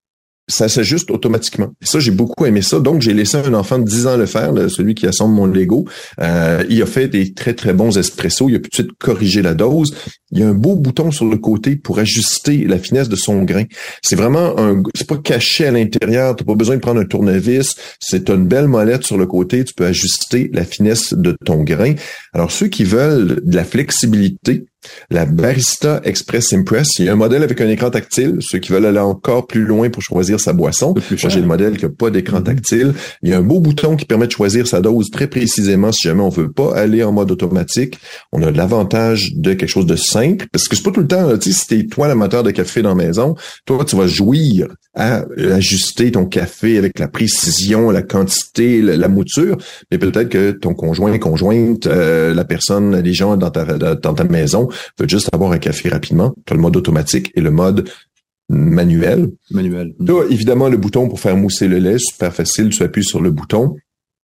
ça s'ajuste automatiquement. Et ça, j'ai beaucoup aimé ça. Donc, j'ai laissé un enfant de dix ans le faire, là, celui qui assemble mon Lego. Euh, il a fait des très, très bons espressos. Il a pu tout de suite corriger la dose. Il y a un beau bouton sur le côté pour ajuster la finesse de son grain. C'est vraiment un, c'est pas caché à l'intérieur. T'as pas besoin de prendre un tournevis. C'est une belle molette sur le côté. Tu peux ajuster la finesse de ton grain. Alors, ceux qui veulent de la flexibilité, la Barista Express Impress, il y a un modèle avec un écran tactile. Ceux qui veulent aller encore plus loin pour choisir sa boisson. Moi, j'ai le modèle qui n'a pas d'écran mm-hmm. tactile. Il y a un beau bouton qui permet de choisir sa dose très précisément si jamais on veut pas aller en mode automatique. On a l'avantage de quelque chose de simple, parce que c'est pas tout le temps, là, tu sais, si t'es toi l'amateur de café dans la maison, toi, tu vas jouir à ajuster ton café avec la précision, la quantité, la, la mouture, mais peut-être que ton conjoint, conjointe, euh, la personne, les gens dans ta, dans ta maison veulent juste avoir un café rapidement. Tu as le mode automatique et le mode manuel. Manuel. Tu as évidemment le bouton pour faire mousser le lait, super facile, tu appuies sur le bouton.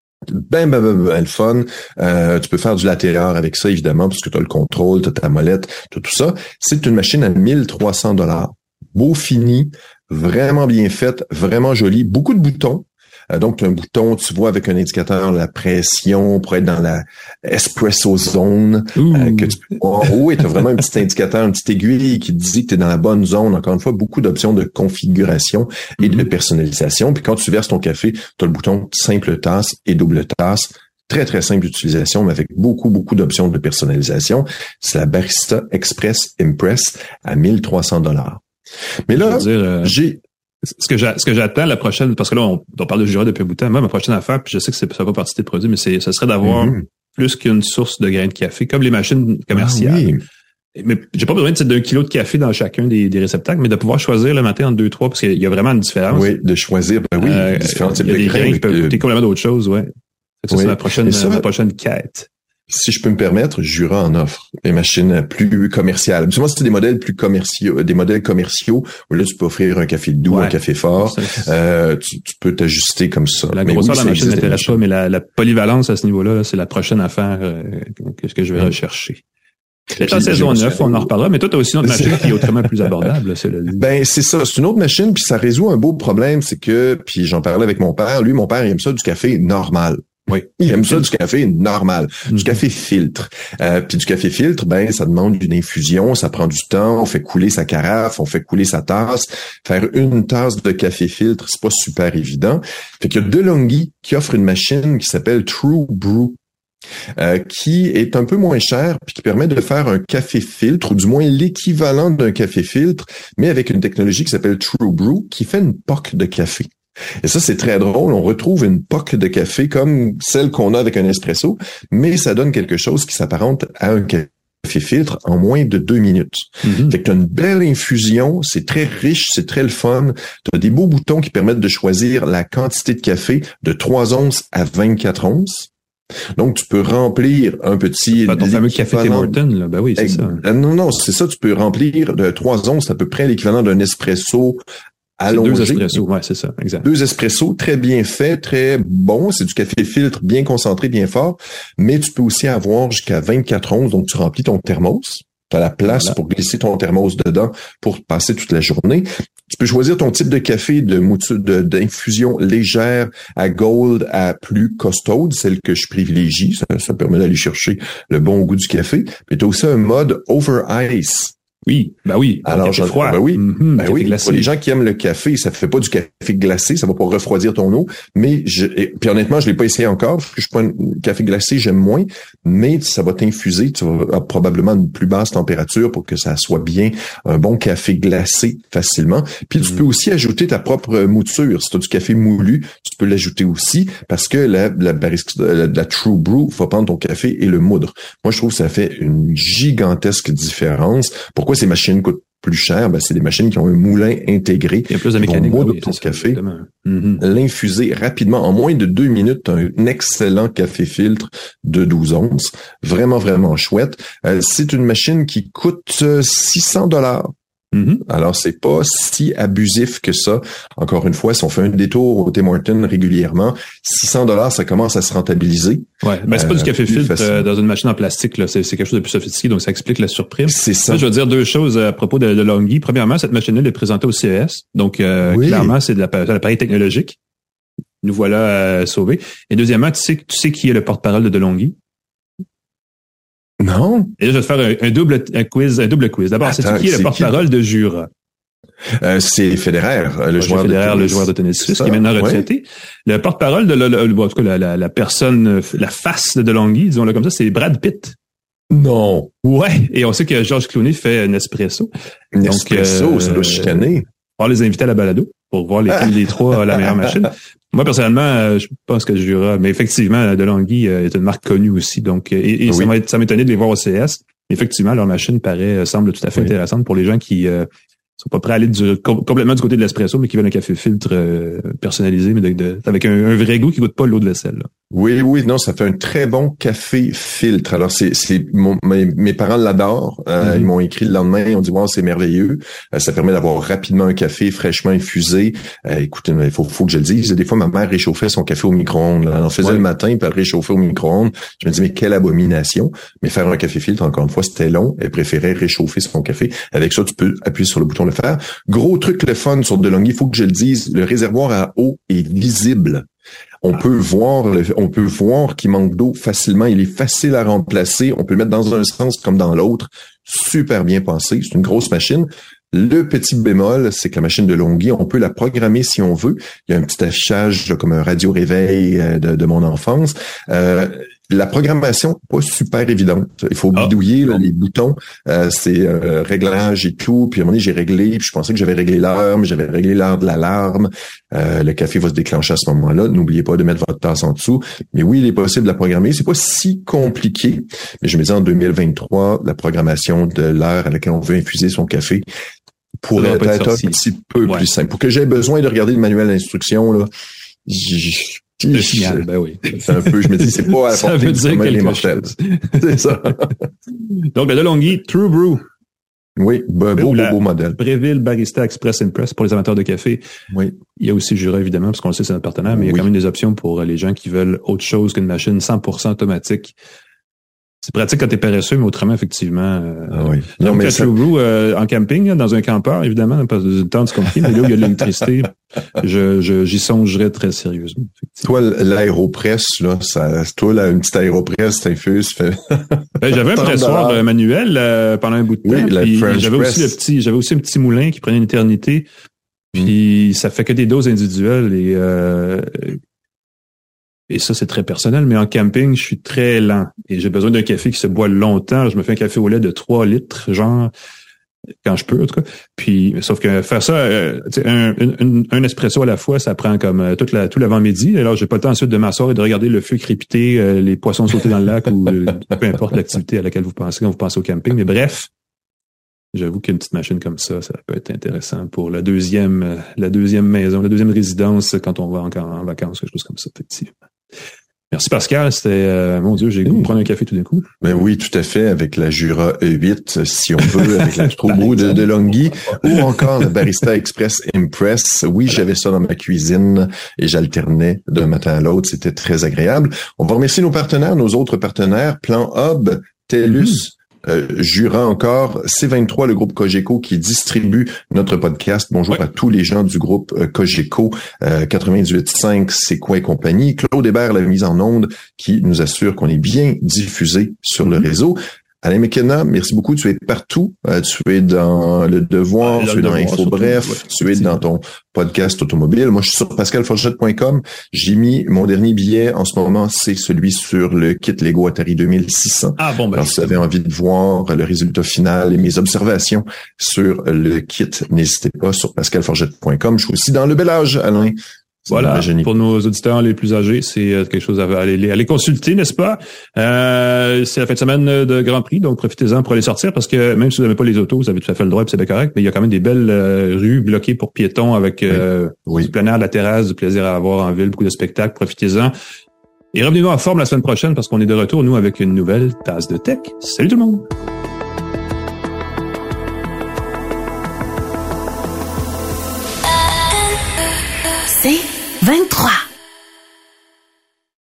Ben, ben, ben, ben, le fun. Euh, tu peux faire du latte art avec ça, évidemment, parce que tu as le contrôle, tu as ta molette, tu as tout ça. C'est une machine à mille trois cents dollars. Beau fini, vraiment bien faite, vraiment jolie. Beaucoup de boutons. Euh, donc, tu as un bouton, tu vois, avec un indicateur, la pression pour être dans la espresso zone. Euh, que tu peux... oh, oui, tu as vraiment un petit indicateur, une petite aiguille qui te dit que tu es dans la bonne zone. Encore une fois, beaucoup d'options de configuration et de personnalisation. Puis quand tu verses ton café, tu as le bouton simple tasse et double tasse. Très, très simple d'utilisation, mais avec beaucoup, beaucoup d'options de personnalisation. C'est la Barista Express Impress à mille trois cents dollars. Mais là, dire, euh... j'ai... Ce que, j'a, ce que j'attends la prochaine, parce que là, on, on parle de Jura depuis un bout de temps, moi, ma prochaine affaire, puis je sais que c'est, ça va pas partie des produits, mais c'est, ce serait d'avoir mm-hmm. plus qu'une source de grains de café, comme les machines commerciales. Ah, oui. Mais j'ai pas besoin de, d'un kilo de café dans chacun des, des réceptacles, mais de pouvoir choisir le matin entre deux, trois, parce qu'il y a vraiment une différence. Oui, de choisir, ben oui, euh, différents types de grains. Il y a des grains qui peuvent euh... coûter complètement d'autres choses, ouais. Ça, oui. C'est la prochaine, ça, la prochaine quête. Si je peux me permettre, Jura en offre des machines plus commerciales. Absolument, c'est des modèles plus commerciaux, des modèles commerciaux où là, tu peux offrir un café doux, ouais. un café fort. C'est, c'est... Euh, tu, tu peux t'ajuster comme ça. La grosseur oui, de la machine m'intéresse pas, mais la, la polyvalence à ce niveau-là, là, c'est la prochaine affaire euh, que, que je vais ouais. rechercher. Peut-être en saison neuf, on en reparlera, mais toi, tu as aussi une autre machine qui est autrement plus abordable. C'est le... Ben, c'est ça. C'est une autre machine, puis ça résout un beau problème, c'est que, puis j'en parlais avec mon père, lui, mon père, il aime ça du café normal. Oui. Il aime ça du café normal, mm-hmm. du café filtre. Euh, puis du café filtre, ben ça demande une infusion, ça prend du temps, on fait couler sa carafe, on fait couler sa tasse. Faire une tasse de café filtre, c'est pas super évident. Fait qu'il y a DeLonghi qui offre une machine qui s'appelle True Brew. Euh, qui est un peu moins cher puis qui permet de faire un café filtre ou du moins l'équivalent d'un café filtre, mais avec une technologie qui s'appelle True Brew qui fait une poque de café. Et ça, c'est très drôle. On retrouve une poque de café comme celle qu'on a avec un espresso, mais ça donne quelque chose qui s'apparente à un café filtre en moins de deux minutes. Mm-hmm. Fait que t'as une belle infusion, c'est très riche, c'est très le fun. T'as des beaux boutons qui permettent de choisir la quantité de café de trois onces à vingt-quatre onces. Donc, tu peux remplir un petit... Pas ton fameux café Tim Hortons, là. Ben oui, c'est ça. Non, non, c'est ça. Tu peux remplir de trois onces, c'est à peu près l'équivalent d'un espresso allongé. Deux espressos, ouais, c'est ça, exact. Deux espressos, très bien fait, très bon. C'est du café filtre bien concentré, bien fort. Mais tu peux aussi avoir jusqu'à vingt-quatre onces, donc tu remplis ton thermos. Tu as la place voilà. pour glisser ton thermos dedans pour passer toute la journée. Tu peux choisir ton type de café de mouture, de, d'infusion légère à gold à plus costaude, celle que je privilégie. Ça, ça permet d'aller chercher le bon goût du café. Puis tu as aussi un mode over ice. Oui, ben oui. Alors, café froid. Ben oui, mm-hmm, ben oui. Glacé. Pour les gens qui aiment le café, ça fait pas du café glacé, ça va pas refroidir ton eau. Mais je, et, puis honnêtement, je l'ai pas essayé encore parce que je suis pas un café glacé, j'aime moins. Mais ça va t'infuser, tu vas à probablement une plus basse température pour que ça soit bien un bon café glacé facilement. Puis tu mm. peux aussi ajouter ta propre mouture. Si tu as du café moulu, tu peux l'ajouter aussi parce que la la, la, la True Brew va prendre ton café et le moudre. Moi, je trouve que ça fait une gigantesque différence. Pourquoi ces machines coûtent plus cher? Ben, c'est des machines qui ont un moulin intégré. Il y a plus de mécanique. Moudre Oui, ton ça, café, mm-hmm. l'infuser rapidement. En moins de deux minutes, un excellent café filtre de douze onces. Vraiment, vraiment chouette. Euh, c'est une machine qui coûte six cents dollars. Mm-hmm. Alors, c'est pas si abusif que ça. Encore une fois, si on fait un détour au Tim Hortons régulièrement, six cents dollars, ça commence à se rentabiliser. Ouais, ben c'est pas euh, du café filtre euh, dans une machine en plastique. plastique, là. C'est, c'est quelque chose de plus sophistiqué, donc ça explique la surprise. C'est ça. Là, je veux dire deux choses à propos de, de Longy. Premièrement, cette machine-là elle est présentée au C E S, donc euh, oui. clairement, c'est de l'appareil technologique. Nous voilà euh, sauvés. Et deuxièmement, tu sais, tu sais qui est le porte-parole de DeLonghi? Non. Et là, je vais te faire un, un double un quiz, un double quiz. D'abord, Attends, c'est qui est c'est le porte-parole qui? de Jura? Euh, c'est Federer, le ouais, joueur Federer, de tennis. le joueur de tennis suisse, qui est maintenant retraité. Ouais. Le porte-parole de la, la, en tout cas, la, la, la personne, la face de DeLonghi, disons-le comme ça, c'est Brad Pitt. Non. Ouais. Et on sait que George Clooney fait un espresso. Un espresso, euh, ça doit chicaner. On va les inviter à la balado pour voir lesquels des trois a la meilleure machine. Moi, personnellement, je pense que Jura, mais effectivement, DeLonghi est une marque connue aussi. Donc, et, et oui. ça, m'a, ça m'étonnait de les voir au C S. Effectivement, leur machine paraît, semble tout à fait oui. intéressante pour les gens qui euh, sont pas prêts à aller du, complètement du côté de l'espresso, mais qui veulent un café filtre euh, personnalisé, mais de, de, avec un, un vrai goût qui goûte pas l'eau de vaisselle. Là. Oui, oui, non, ça fait un très bon café filtre. Alors, c'est, c'est mon, mes, mes parents l'adorent. Euh, mm-hmm. Ils m'ont écrit le lendemain, ils ont dit, wow, c'est merveilleux. Euh, ça permet d'avoir rapidement un café fraîchement infusé. Euh, écoutez, il faut, faut que je le dise. Des fois, ma mère réchauffait son café au micro-ondes. Là. Elle en faisait ouais. le matin, puis elle réchauffait au micro-ondes. Je me dis, mais quelle abomination. Mais faire un café filtre, encore une fois, c'était long. Elle préférait réchauffer son café. Avec ça, tu peux appuyer sur le bouton le faire. Gros truc, le fun sur DeLonghi, il faut que je le dise, le réservoir à eau est visible. On peut voir, on peut voir qu'il manque d'eau facilement. Il est facile à remplacer. On peut le mettre dans un sens comme dans l'autre. Super bien pensé. C'est une grosse machine. Le petit bémol, c'est que la machine DeLonghi, on peut la programmer si on veut. Il y a un petit affichage là, comme un radio réveil de, de mon enfance. Euh, La programmation, pas super évidente. Il faut bidouiller là, les boutons, euh, c'est euh, réglage et tout. Puis à un moment donné, j'ai réglé, puis je pensais que j'avais réglé l'heure, mais j'avais réglé l'heure de l'alarme. Euh, le café va se déclencher à ce moment-là. N'oubliez pas de mettre votre tasse en dessous. Mais oui, il est possible de la programmer. C'est pas si compliqué. Mais je me dis en deux mille vingt-trois, la programmation de l'heure à laquelle on veut infuser son café pourrait être, être un petit peu ouais. plus simple. Pour que j'aie besoin de regarder le manuel d'instruction, là, j'... Le signal, ben oui. C'est un peu, je me dis, c'est pas à la portée du commun des mortels. C'est ça. Donc, le DeLonghi True Brew. Oui, beau, beau, beau, beau modèle. Breville Barista Express Impress pour les amateurs de café. Oui. Il y a aussi Jura, évidemment, parce qu'on le sait, c'est notre partenaire, mais il y a oui. quand même des options pour les gens qui veulent autre chose qu'une machine cent pour cent automatique. C'est pratique quand t'es paresseux, mais autrement, effectivement. Euh, ah oui. Non, donc, mais la ça... True Brew, euh, en camping, dans un campeur, évidemment, parce que du temps, c'est compliqué, mais là où il y a de l'électricité, je, je, j'y songerais très sérieusement. Toi, l'aéropress, là, ça, toi, là, une petite aéropress, t'infuses, fait... ben, j'avais un pressoir euh, manuel, euh, pendant un bout de temps. Oui, la puis French j'avais press. aussi le petit, j'avais aussi un petit moulin qui prenait une éternité. Puis, mm. ça fait que des doses individuelles et, euh, Et ça, c'est très personnel, mais en camping, je suis très lent. Et j'ai besoin d'un café qui se boit longtemps. Je me fais un café au lait de trois litres, genre, quand je peux, en tout cas. Puis, sauf que faire ça, euh, un, un, un espresso à la fois, ça prend comme euh, toute la, tout l'avant-midi. Alors, j'ai pas le temps ensuite de m'asseoir et de regarder le feu crépiter, euh, les poissons sauter dans le lac ou euh, peu importe l'activité à laquelle vous pensez quand vous pensez au camping. Mais bref, j'avoue qu'une petite machine comme ça, ça peut être intéressant pour la deuxième, euh, la deuxième maison, la deuxième résidence quand on va encore en vacances, quelque chose comme ça, effectivement. Merci Pascal, c'était euh, mon Dieu, j'ai goût de prendre un café tout d'un coup. Ben oui, tout à fait, avec la Jura E huit, si on veut, avec la True Brew de DeLonghi, ou encore la Barista Express Impress. Oui, j'avais ça dans ma cuisine et j'alternais d'un matin à l'autre, c'était très agréable. On va remercier nos partenaires, nos autres partenaires, Plan Hub, TELUS, Euh, jurant encore C vingt-trois, le groupe Cogeco qui distribue notre podcast. Bonjour oui. à tous les gens du groupe euh, Cogeco, euh, quatre-vingt-dix-huit virgule cinq, C'est quoi et compagnie. Claude Hébert, la mise en onde, qui nous assure qu'on est bien diffusé sur le réseau. Alain McKenna, merci beaucoup. Tu es partout. Euh, tu es dans Le Devoir, ah, tu es dans Info Bref, ouais, tu es dans ton podcast automobile. Moi, je suis sur pascal forgette point com. J'ai mis mon dernier billet en ce moment, c'est celui sur le kit Lego Atari deux mille six cents. Ah bon, ben. Alors, si vous avez envie de voir le résultat final et mes observations sur le kit, n'hésitez pas sur pascal forgette point com. Je suis aussi dans Le Bel Âge, Alain. Voilà, pour nos auditeurs les plus âgés, c'est quelque chose à aller, aller consulter, n'est-ce pas? Euh, c'est la fin de semaine de Grand Prix, donc profitez-en pour aller sortir, parce que même si vous n'avez pas les autos, vous avez tout à fait le droit, et c'est bien correct, mais il y a quand même des belles euh, rues bloquées pour piétons avec euh, oui. du plein air, de la terrasse, du plaisir à avoir en ville, beaucoup de spectacles, profitez-en. Et revenez-nous en forme la semaine prochaine, parce qu'on est de retour, nous, avec une nouvelle tasse de tech. Salut tout le monde! C'est vingt-trois.